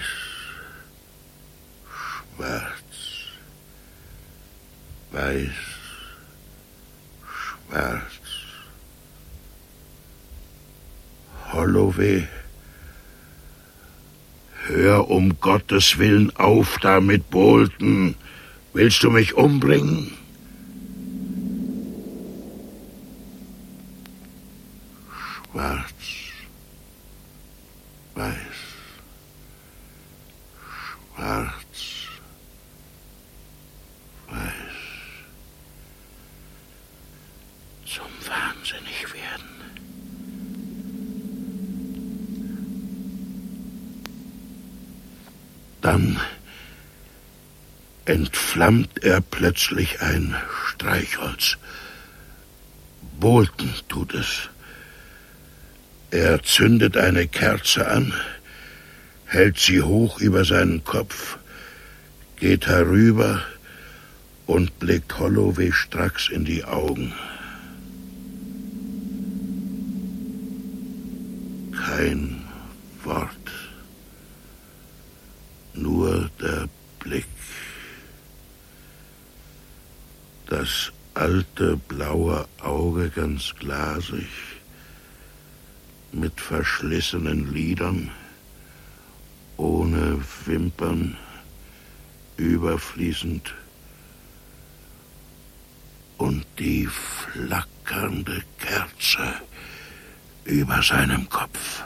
schwarz, weiß, schwarz. Holloway, hör um Gottes Willen auf damit, Bolton. Willst du mich umbringen? Schwarz, weiß, schwarz, weiß. Zum Wahnsinnig werden. Dann entflammt er plötzlich ein Streichholz. Bolton tut es. Er zündet eine Kerze an, hält sie hoch über seinen Kopf, geht herüber und blickt Holloway stracks in die Augen. Kein Wort, nur der Blick. Das alte blaue Auge ganz glasig, mit verschlissenen Lidern, ohne Wimpern, überfließend, und die flackernde Kerze über seinem Kopf.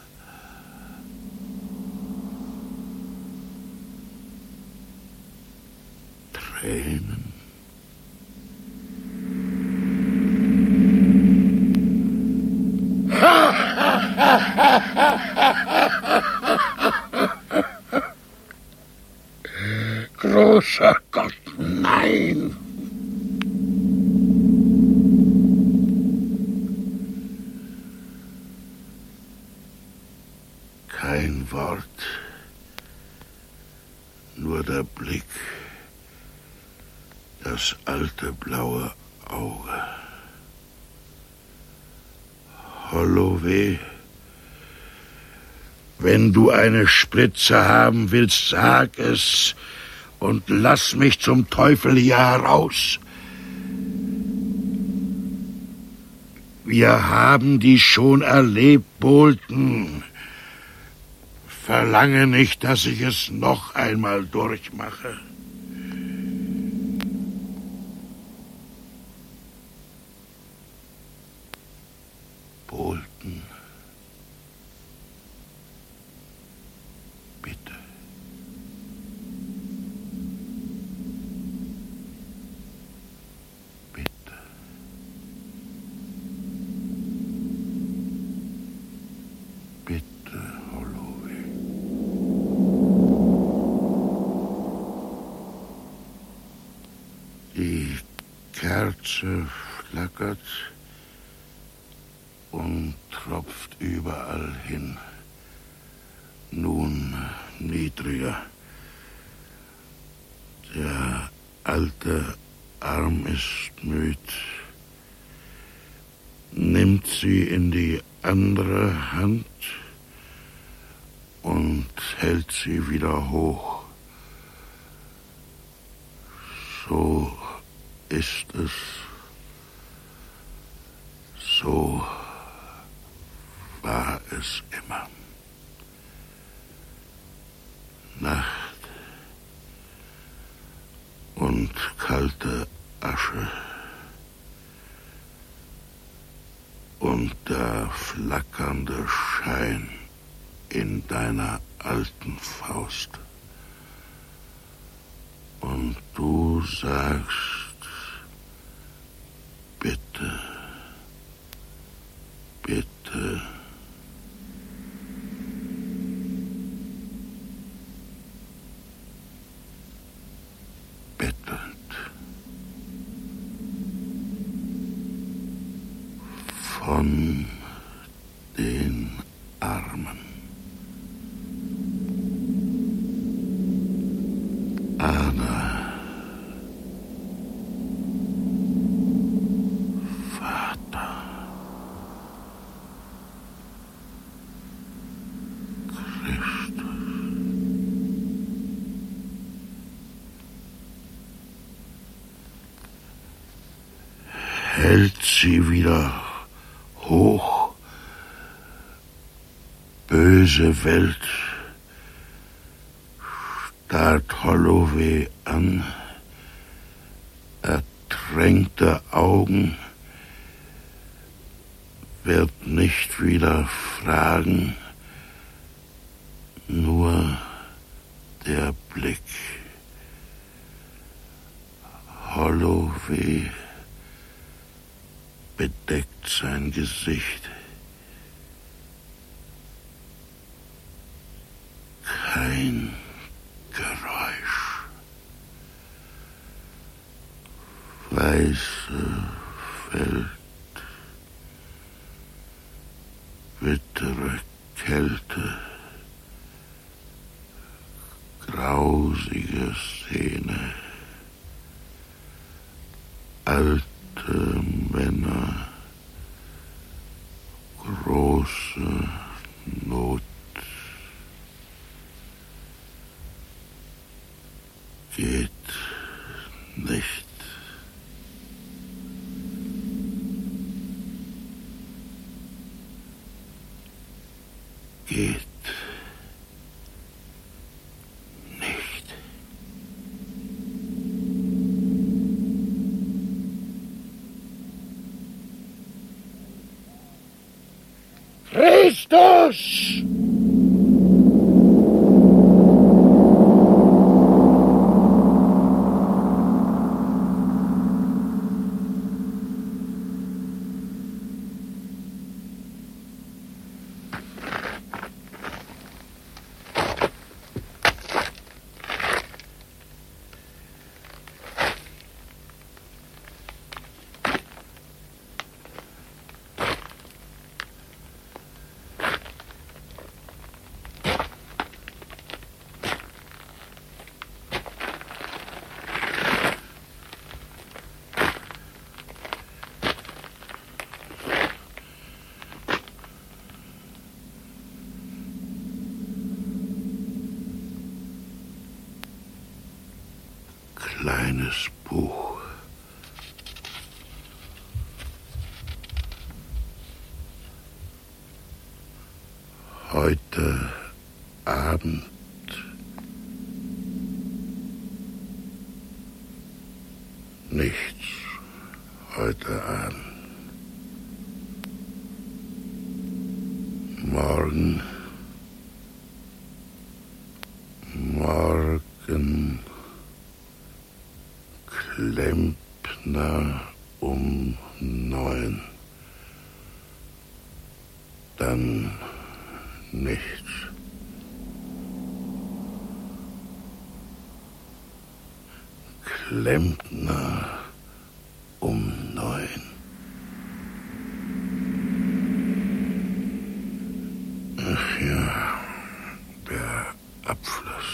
Tränen. Großer Gott, nein! Kein Wort, nur der Blick, das alte blaue Auge. Holloway, wenn du eine Spritze haben willst, sag es und lass mich zum Teufel hier heraus. Wir haben die schon erlebt, Bolton. Verlange nicht, dass ich es noch einmal durchmache. Bolton. Bitte. Bitte. Bitte, Holloway. Die Kerze flackert und tropft überall hin. Nun niedriger. Der alte Arm ist müd. Nimmt sie in die andere Hand und hält sie wieder hoch. So ist es. So war es immer. Nacht und kalte Asche und der flackernde Schein in deiner alten Faust. Und du sagst, bitte, bitte. Bettelnd. Von den Armen. Anna. Vater. Christus. Hält sie wieder hoch. Böse Welt. Starrt Holloway an. Ertränkte Augen. Wird nicht wieder fragen. Nur der Blick. Holloway bedeckt sein Gesicht. Kein Geräusch. Weiße Welt. Bittere Kälte. Grausige Szene. Alte Männer. Große Not. Geht nicht. Geht nicht. Christus! Kleines Buch. Heute Abend. Nichts heute Abend. Morgen. Morgen. Klempner um 9. Dann nichts. Klempner um 9. Ach ja, der Abfluss.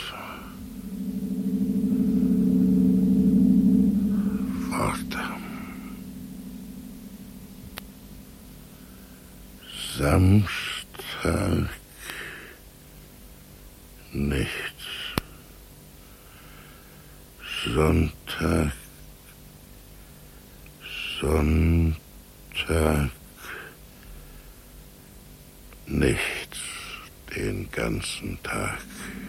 Samstag nichts. Sonntag nichts den ganzen Tag.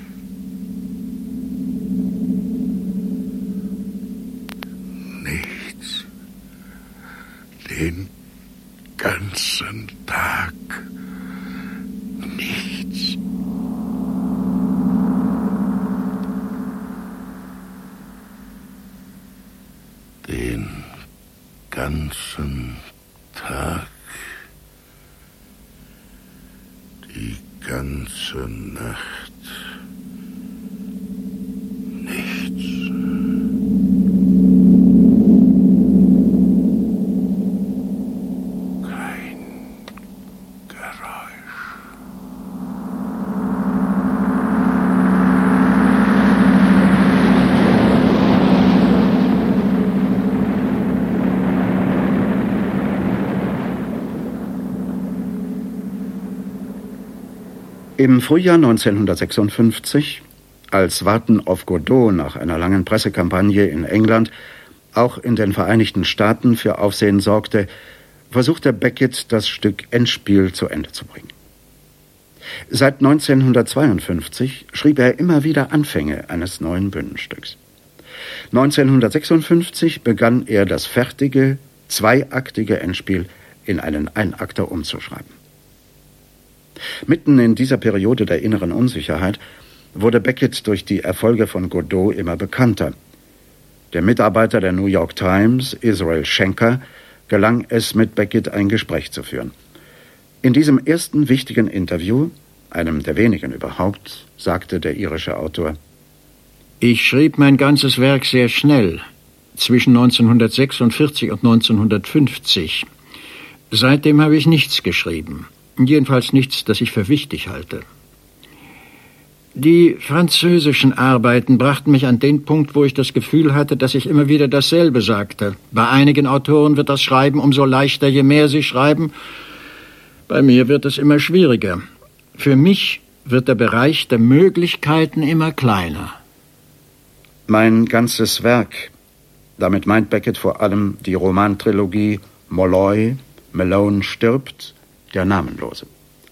Nichts den ganzen Tag. Nichts. ganze Nacht nichts. Kein Geräusch. Im Frühjahr 1956, als Warten auf Godot nach einer langen Pressekampagne in England auch in den Vereinigten Staaten für Aufsehen sorgte, versuchte Beckett, das Stück Endspiel zu Ende zu bringen. Seit 1952 schrieb er immer wieder Anfänge eines neuen Bühnenstücks. 1956 begann er, das fertige, zweiaktige Endspiel in einen Einakter umzuschreiben. Mitten in dieser Periode der inneren Unsicherheit wurde Beckett durch die Erfolge von Godot immer bekannter. Der Mitarbeiter der New York Times, Israel Schenker, gelang es, mit Beckett ein Gespräch zu führen. In diesem ersten wichtigen Interview, einem der wenigen überhaupt, sagte der irische Autor: Ich schrieb mein ganzes Werk sehr schnell, zwischen 1946 und 1950. Seitdem habe ich nichts geschrieben. Jedenfalls nichts, das ich für wichtig halte. Die französischen Arbeiten brachten mich an den Punkt, wo ich das Gefühl hatte, dass ich immer wieder dasselbe sagte. Bei einigen Autoren wird das Schreiben umso leichter, je mehr sie schreiben. Bei mir wird es immer schwieriger. Für mich wird der Bereich der Möglichkeiten immer kleiner. Mein ganzes Werk, damit meint Beckett vor allem die Romantrilogie Molloy, Malone stirbt, der Namenlose.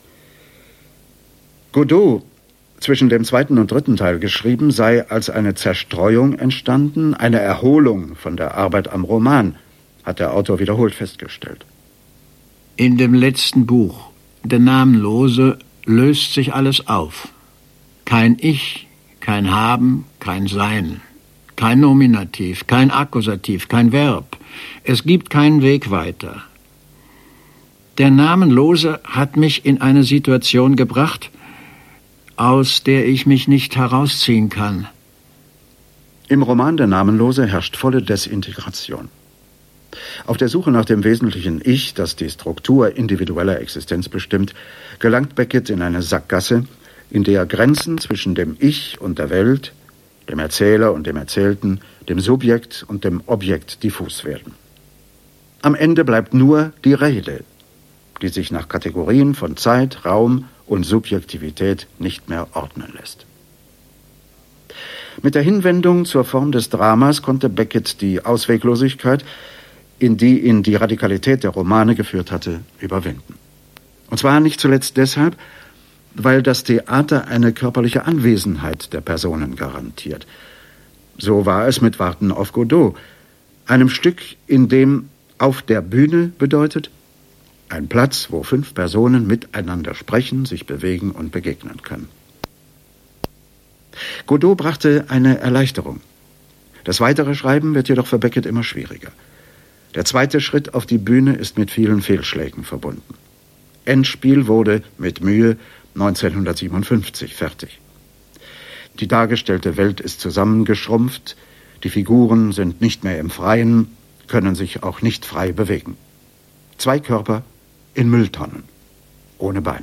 Godot, zwischen dem zweiten und dritten Teil geschrieben, sei als eine Zerstreuung entstanden, eine Erholung von der Arbeit am Roman, hat der Autor wiederholt festgestellt. In dem letzten Buch, Der Namenlose, löst sich alles auf. Kein Ich, kein Haben, kein Sein, kein Nominativ, kein Akkusativ, kein Verb. Es gibt keinen Weg weiter. Der Namenlose hat mich in eine Situation gebracht, aus der ich mich nicht herausziehen kann. Im Roman Der Namenlose herrscht volle Desintegration. Auf der Suche nach dem wesentlichen Ich, das die Struktur individueller Existenz bestimmt, gelangt Beckett in eine Sackgasse, in der Grenzen zwischen dem Ich und der Welt, dem Erzähler und dem Erzählten, dem Subjekt und dem Objekt diffus werden. Am Ende bleibt nur die Rede, die sich nach Kategorien von Zeit, Raum und Subjektivität nicht mehr ordnen lässt. Mit der Hinwendung zur Form des Dramas konnte Beckett die Ausweglosigkeit, in die ihn die Radikalität der Romane geführt hatte, überwinden. Und zwar nicht zuletzt deshalb, weil das Theater eine körperliche Anwesenheit der Personen garantiert. So war es mit Warten auf Godot, einem Stück, in dem auf der Bühne bedeutet ein Platz, wo 5 Personen miteinander sprechen, sich bewegen und begegnen können. Godot brachte eine Erleichterung. Das weitere Schreiben wird jedoch für Beckett immer schwieriger. Der zweite Schritt auf die Bühne ist mit vielen Fehlschlägen verbunden. Endspiel wurde mit Mühe 1957 fertig. Die dargestellte Welt ist zusammengeschrumpft, die Figuren sind nicht mehr im Freien, können sich auch nicht frei bewegen. 2 Körper in Mülltonnen, ohne Beine.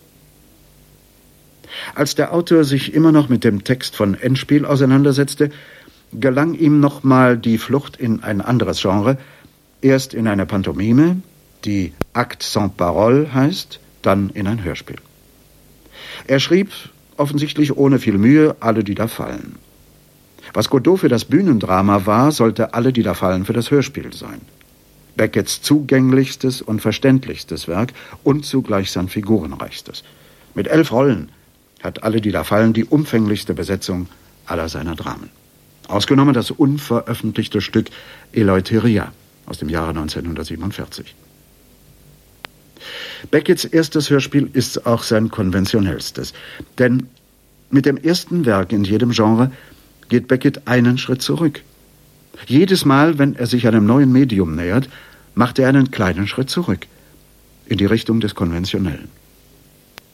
Als der Autor sich immer noch mit dem Text von Endspiel auseinandersetzte, gelang ihm nochmal die Flucht in ein anderes Genre, erst in eine Pantomime, die Acte sans parole heißt, dann in ein Hörspiel. Er schrieb, offensichtlich ohne viel Mühe, Alle, die da fallen. Was Godot für das Bühnendrama war, sollte Alle, die da fallen für das Hörspiel sein. Becketts zugänglichstes und verständlichstes Werk und zugleich sein figurenreichstes. Mit 11 Rollen hat Alle, die da fallen, die umfänglichste Besetzung aller seiner Dramen. Ausgenommen das unveröffentlichte Stück Eleutheria aus dem Jahre 1947. Becketts erstes Hörspiel ist auch sein konventionellstes, denn mit dem ersten Werk in jedem Genre geht Beckett einen Schritt zurück. Jedes Mal, wenn er sich einem neuen Medium nähert, macht er einen kleinen Schritt zurück, in die Richtung des Konventionellen.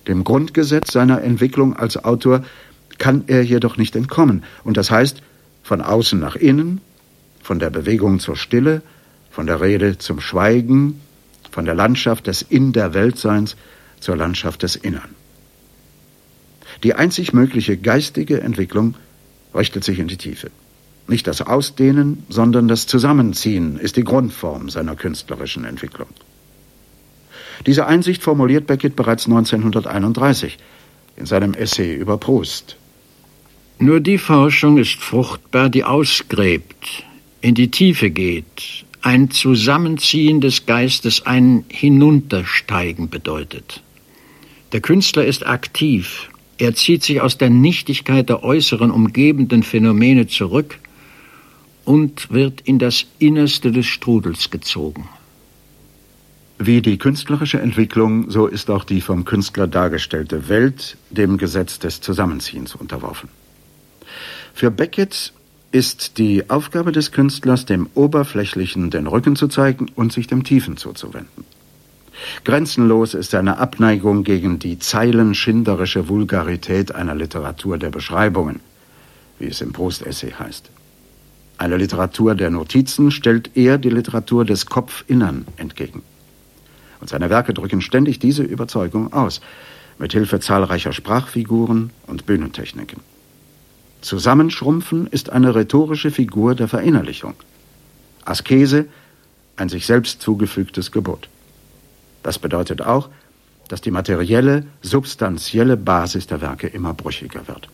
Dem Grundgesetz seiner Entwicklung als Autor kann er jedoch nicht entkommen. Und das heißt, von außen nach innen, von der Bewegung zur Stille, von der Rede zum Schweigen, von der Landschaft des In-der-Welt-Seins zur Landschaft des Innern. Die einzig mögliche geistige Entwicklung richtet sich in die Tiefe. Nicht das Ausdehnen, sondern das Zusammenziehen ist die Grundform seiner künstlerischen Entwicklung. Diese Einsicht formuliert Beckett bereits 1931 in seinem Essay über Proust. Nur die Forschung ist fruchtbar, die ausgräbt, in die Tiefe geht, ein Zusammenziehen des Geistes, ein Hinuntersteigen bedeutet. Der Künstler ist aktiv. Er zieht sich aus der Nichtigkeit der äußeren umgebenden Phänomene zurück und wird in das Innerste des Strudels gezogen. Wie die künstlerische Entwicklung, so ist auch die vom Künstler dargestellte Welt dem Gesetz des Zusammenziehens unterworfen. Für Beckett ist die Aufgabe des Künstlers, dem Oberflächlichen den Rücken zu zeigen und sich dem Tiefen zuzuwenden. Grenzenlos ist seine Abneigung gegen die zeilenschinderische Vulgarität einer Literatur der Beschreibungen, wie es im Proust-Essay heißt. Eine Literatur der Notizen stellt er die Literatur des Kopfinnern entgegen. Und seine Werke drücken ständig diese Überzeugung aus, mit Hilfe zahlreicher Sprachfiguren und Bühnentechniken. Zusammenschrumpfen ist eine rhetorische Figur der Verinnerlichung. Askese, ein sich selbst zugefügtes Gebot. Das bedeutet auch, dass die materielle, substanzielle Basis der Werke immer brüchiger wird.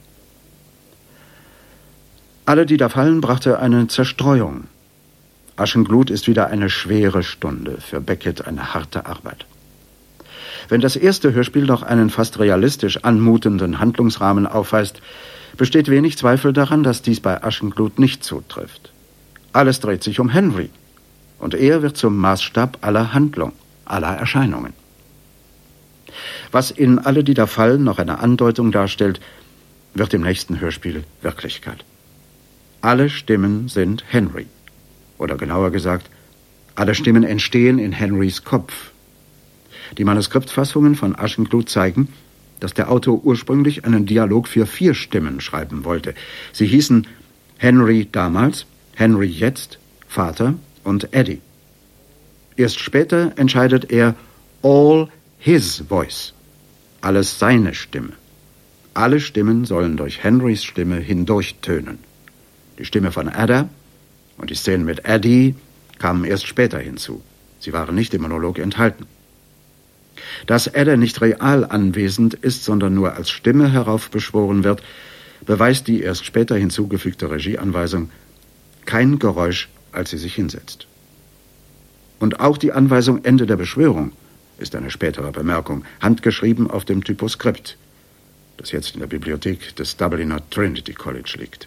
Alle, die da fallen, brachte eine Zerstreuung. Aschenglut ist wieder eine schwere Stunde, für Beckett eine harte Arbeit. Wenn das erste Hörspiel noch einen fast realistisch anmutenden Handlungsrahmen aufweist, besteht wenig Zweifel daran, dass dies bei Aschenglut nicht zutrifft. Alles dreht sich um Henry, und er wird zum Maßstab aller Handlung, aller Erscheinungen. Was in Alle, die da fallen, noch eine Andeutung darstellt, wird im nächsten Hörspiel Wirklichkeit. Alle Stimmen sind Henry. Oder genauer gesagt, alle Stimmen entstehen in Henrys Kopf. Die Manuskriptfassungen von Aschenglut zeigen, dass der Autor ursprünglich einen Dialog für 4 Stimmen schreiben wollte. Sie hießen Henry damals, Henry jetzt, Vater und Eddie. Erst später entscheidet er all his voice, alles seine Stimme. Alle Stimmen sollen durch Henrys Stimme hindurchtönen. Die Stimme von Ada und die Szenen mit Eddie kamen erst später hinzu. Sie waren nicht im Monolog enthalten. Dass Ada nicht real anwesend ist, sondern nur als Stimme heraufbeschworen wird, beweist die erst später hinzugefügte Regieanweisung: kein Geräusch, als sie sich hinsetzt. Und auch die Anweisung Ende der Beschwörung ist eine spätere Bemerkung, handgeschrieben auf dem Typoskript, das jetzt in der Bibliothek des Dubliner Trinity College liegt.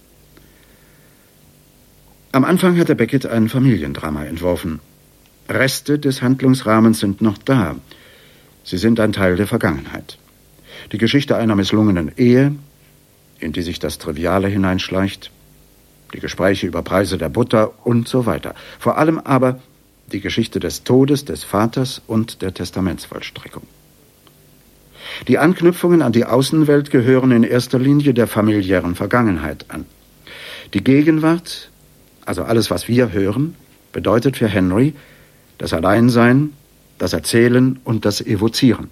Am Anfang hatte Beckett ein Familiendrama entworfen. Reste des Handlungsrahmens sind noch da. Sie sind ein Teil der Vergangenheit. Die Geschichte einer misslungenen Ehe, in die sich das Triviale hineinschleicht, die Gespräche über Preise der Butter und so weiter. Vor allem aber die Geschichte des Todes des Vaters und der Testamentsvollstreckung. Die Anknüpfungen an die Außenwelt gehören in erster Linie der familiären Vergangenheit an. Die Gegenwart, also alles, was wir hören, bedeutet für Henry das Alleinsein, das Erzählen und das Evozieren.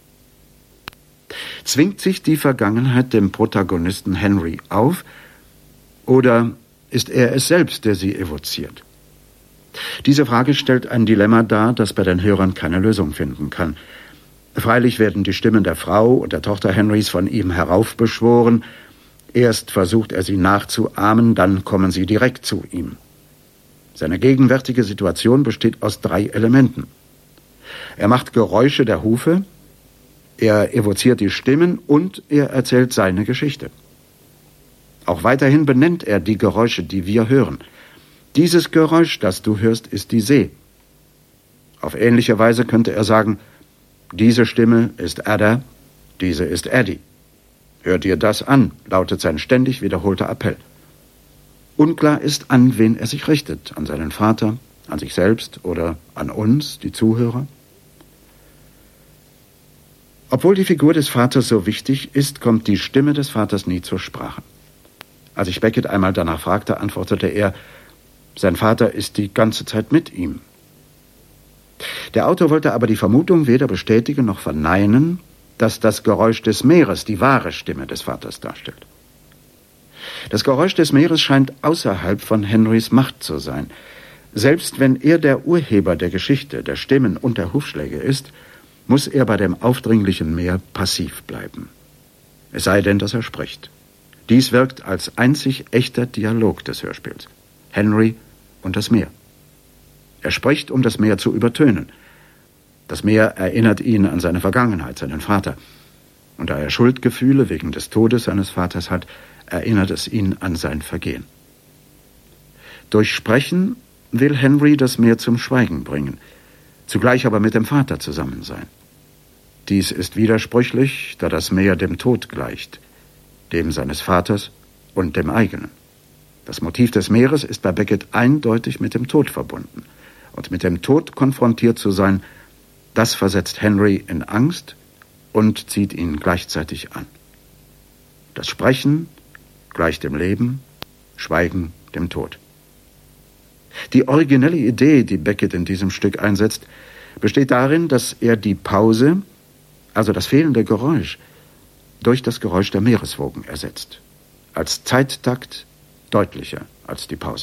Zwingt sich die Vergangenheit dem Protagonisten Henry auf, oder ist er es selbst, der sie evoziert? Diese Frage stellt ein Dilemma dar, das bei den Hörern keine Lösung finden kann. Freilich werden die Stimmen der Frau und der Tochter Henrys von ihm heraufbeschworen. Erst versucht er sie nachzuahmen, dann kommen sie direkt zu ihm. Seine gegenwärtige Situation besteht aus 3 Elementen. Er macht Geräusche der Hufe, er evoziert die Stimmen und er erzählt seine Geschichte. Auch weiterhin benennt er die Geräusche, die wir hören. Dieses Geräusch, das du hörst, ist die See. Auf ähnliche Weise könnte er sagen, diese Stimme ist Ada, diese ist Eddie. Hör dir das an, lautet sein ständig wiederholter Appell. Unklar ist, an wen er sich richtet, an seinen Vater, an sich selbst oder an uns, die Zuhörer. Obwohl die Figur des Vaters so wichtig ist, kommt die Stimme des Vaters nie zur Sprache. Als ich Beckett einmal danach fragte, antwortete er, sein Vater ist die ganze Zeit mit ihm. Der Autor wollte aber die Vermutung weder bestätigen noch verneinen, dass das Geräusch des Meeres die wahre Stimme des Vaters darstellt. Das Geräusch des Meeres scheint außerhalb von Henrys Macht zu sein. Selbst wenn er der Urheber der Geschichte, der Stimmen und der Hufschläge ist, muss er bei dem aufdringlichen Meer passiv bleiben. Es sei denn, dass er spricht. Dies wirkt als einzig echter Dialog des Hörspiels. Henry und das Meer. Er spricht, um das Meer zu übertönen. Das Meer erinnert ihn an seine Vergangenheit, seinen Vater. Und da er Schuldgefühle wegen des Todes seines Vaters hat, erinnert es ihn an sein Vergehen. Durch Sprechen will Henry das Meer zum Schweigen bringen, zugleich aber mit dem Vater zusammen sein. Dies ist widersprüchlich, da das Meer dem Tod gleicht, dem seines Vaters und dem eigenen. Das Motiv des Meeres ist bei Beckett eindeutig mit dem Tod verbunden. Und mit dem Tod konfrontiert zu sein, das versetzt Henry in Angst und zieht ihn gleichzeitig an. Das Sprechen gleicht dem Leben, Schweigen dem Tod. Die originelle Idee, die Beckett in diesem Stück einsetzt, besteht darin, dass er die Pause, also das fehlende Geräusch, durch das Geräusch der Meereswogen ersetzt. Als Zeittakt deutlicher als die Pause.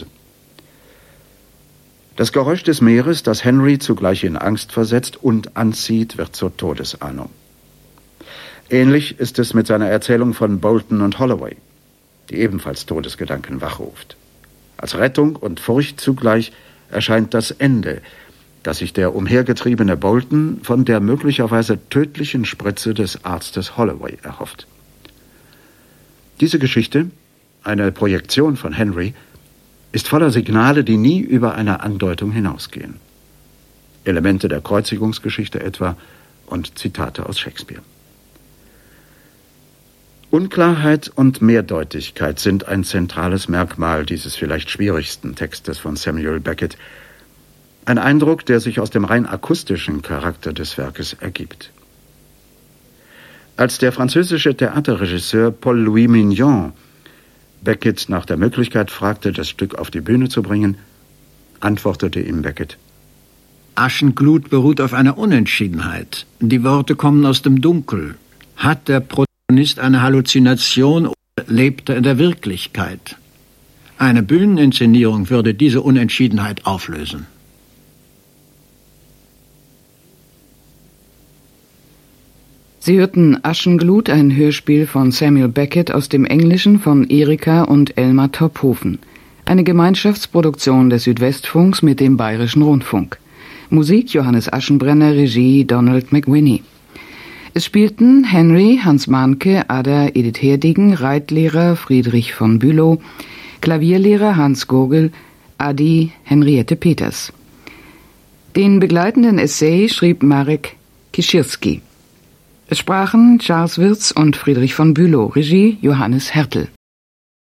Das Geräusch des Meeres, das Henry zugleich in Angst versetzt und anzieht, wird zur Todesahnung. Ähnlich ist es mit seiner Erzählung von Bolton und Holloway, die ebenfalls Todesgedanken wachruft. Als Rettung und Furcht zugleich erscheint das Ende, das sich der umhergetriebene Bolton von der möglicherweise tödlichen Spritze des Arztes Holloway erhofft. Diese Geschichte, eine Projektion von Henry, ist voller Signale, die nie über eine Andeutung hinausgehen. Elemente der Kreuzigungsgeschichte etwa und Zitate aus Shakespeare. Unklarheit und Mehrdeutigkeit sind ein zentrales Merkmal dieses vielleicht schwierigsten Textes von Samuel Beckett. Ein Eindruck, der sich aus dem rein akustischen Charakter des Werkes ergibt. Als der französische Theaterregisseur Paul-Louis Mignon Beckett nach der Möglichkeit fragte, das Stück auf die Bühne zu bringen, antwortete ihm Beckett: Aschenglut beruht auf einer Unentschiedenheit. Die Worte kommen aus dem Dunkel. Hat der Protagonist eine Halluzination oder lebt er in der Wirklichkeit? Eine Bühneninszenierung würde diese Unentschiedenheit auflösen. Sie hörten Aschenglut, ein Hörspiel von Samuel Beckett aus dem Englischen von Erika und Elmar Tophofen. Eine Gemeinschaftsproduktion des Südwestfunks mit dem Bayerischen Rundfunk. Musik Johannes Aschenbrenner, Regie Donald McWhinney. Es spielten Henry, Hans Mahnke, Ada Edith Herdigen, Reitlehrer Friedrich von Bülow, Klavierlehrer Hans Gurgel, Adi Henriette Peters. Den begleitenden Essay schrieb Marek Kischirski. Es sprachen Charles Wirz und Friedrich von Bülow, Regie Johannes Hertel.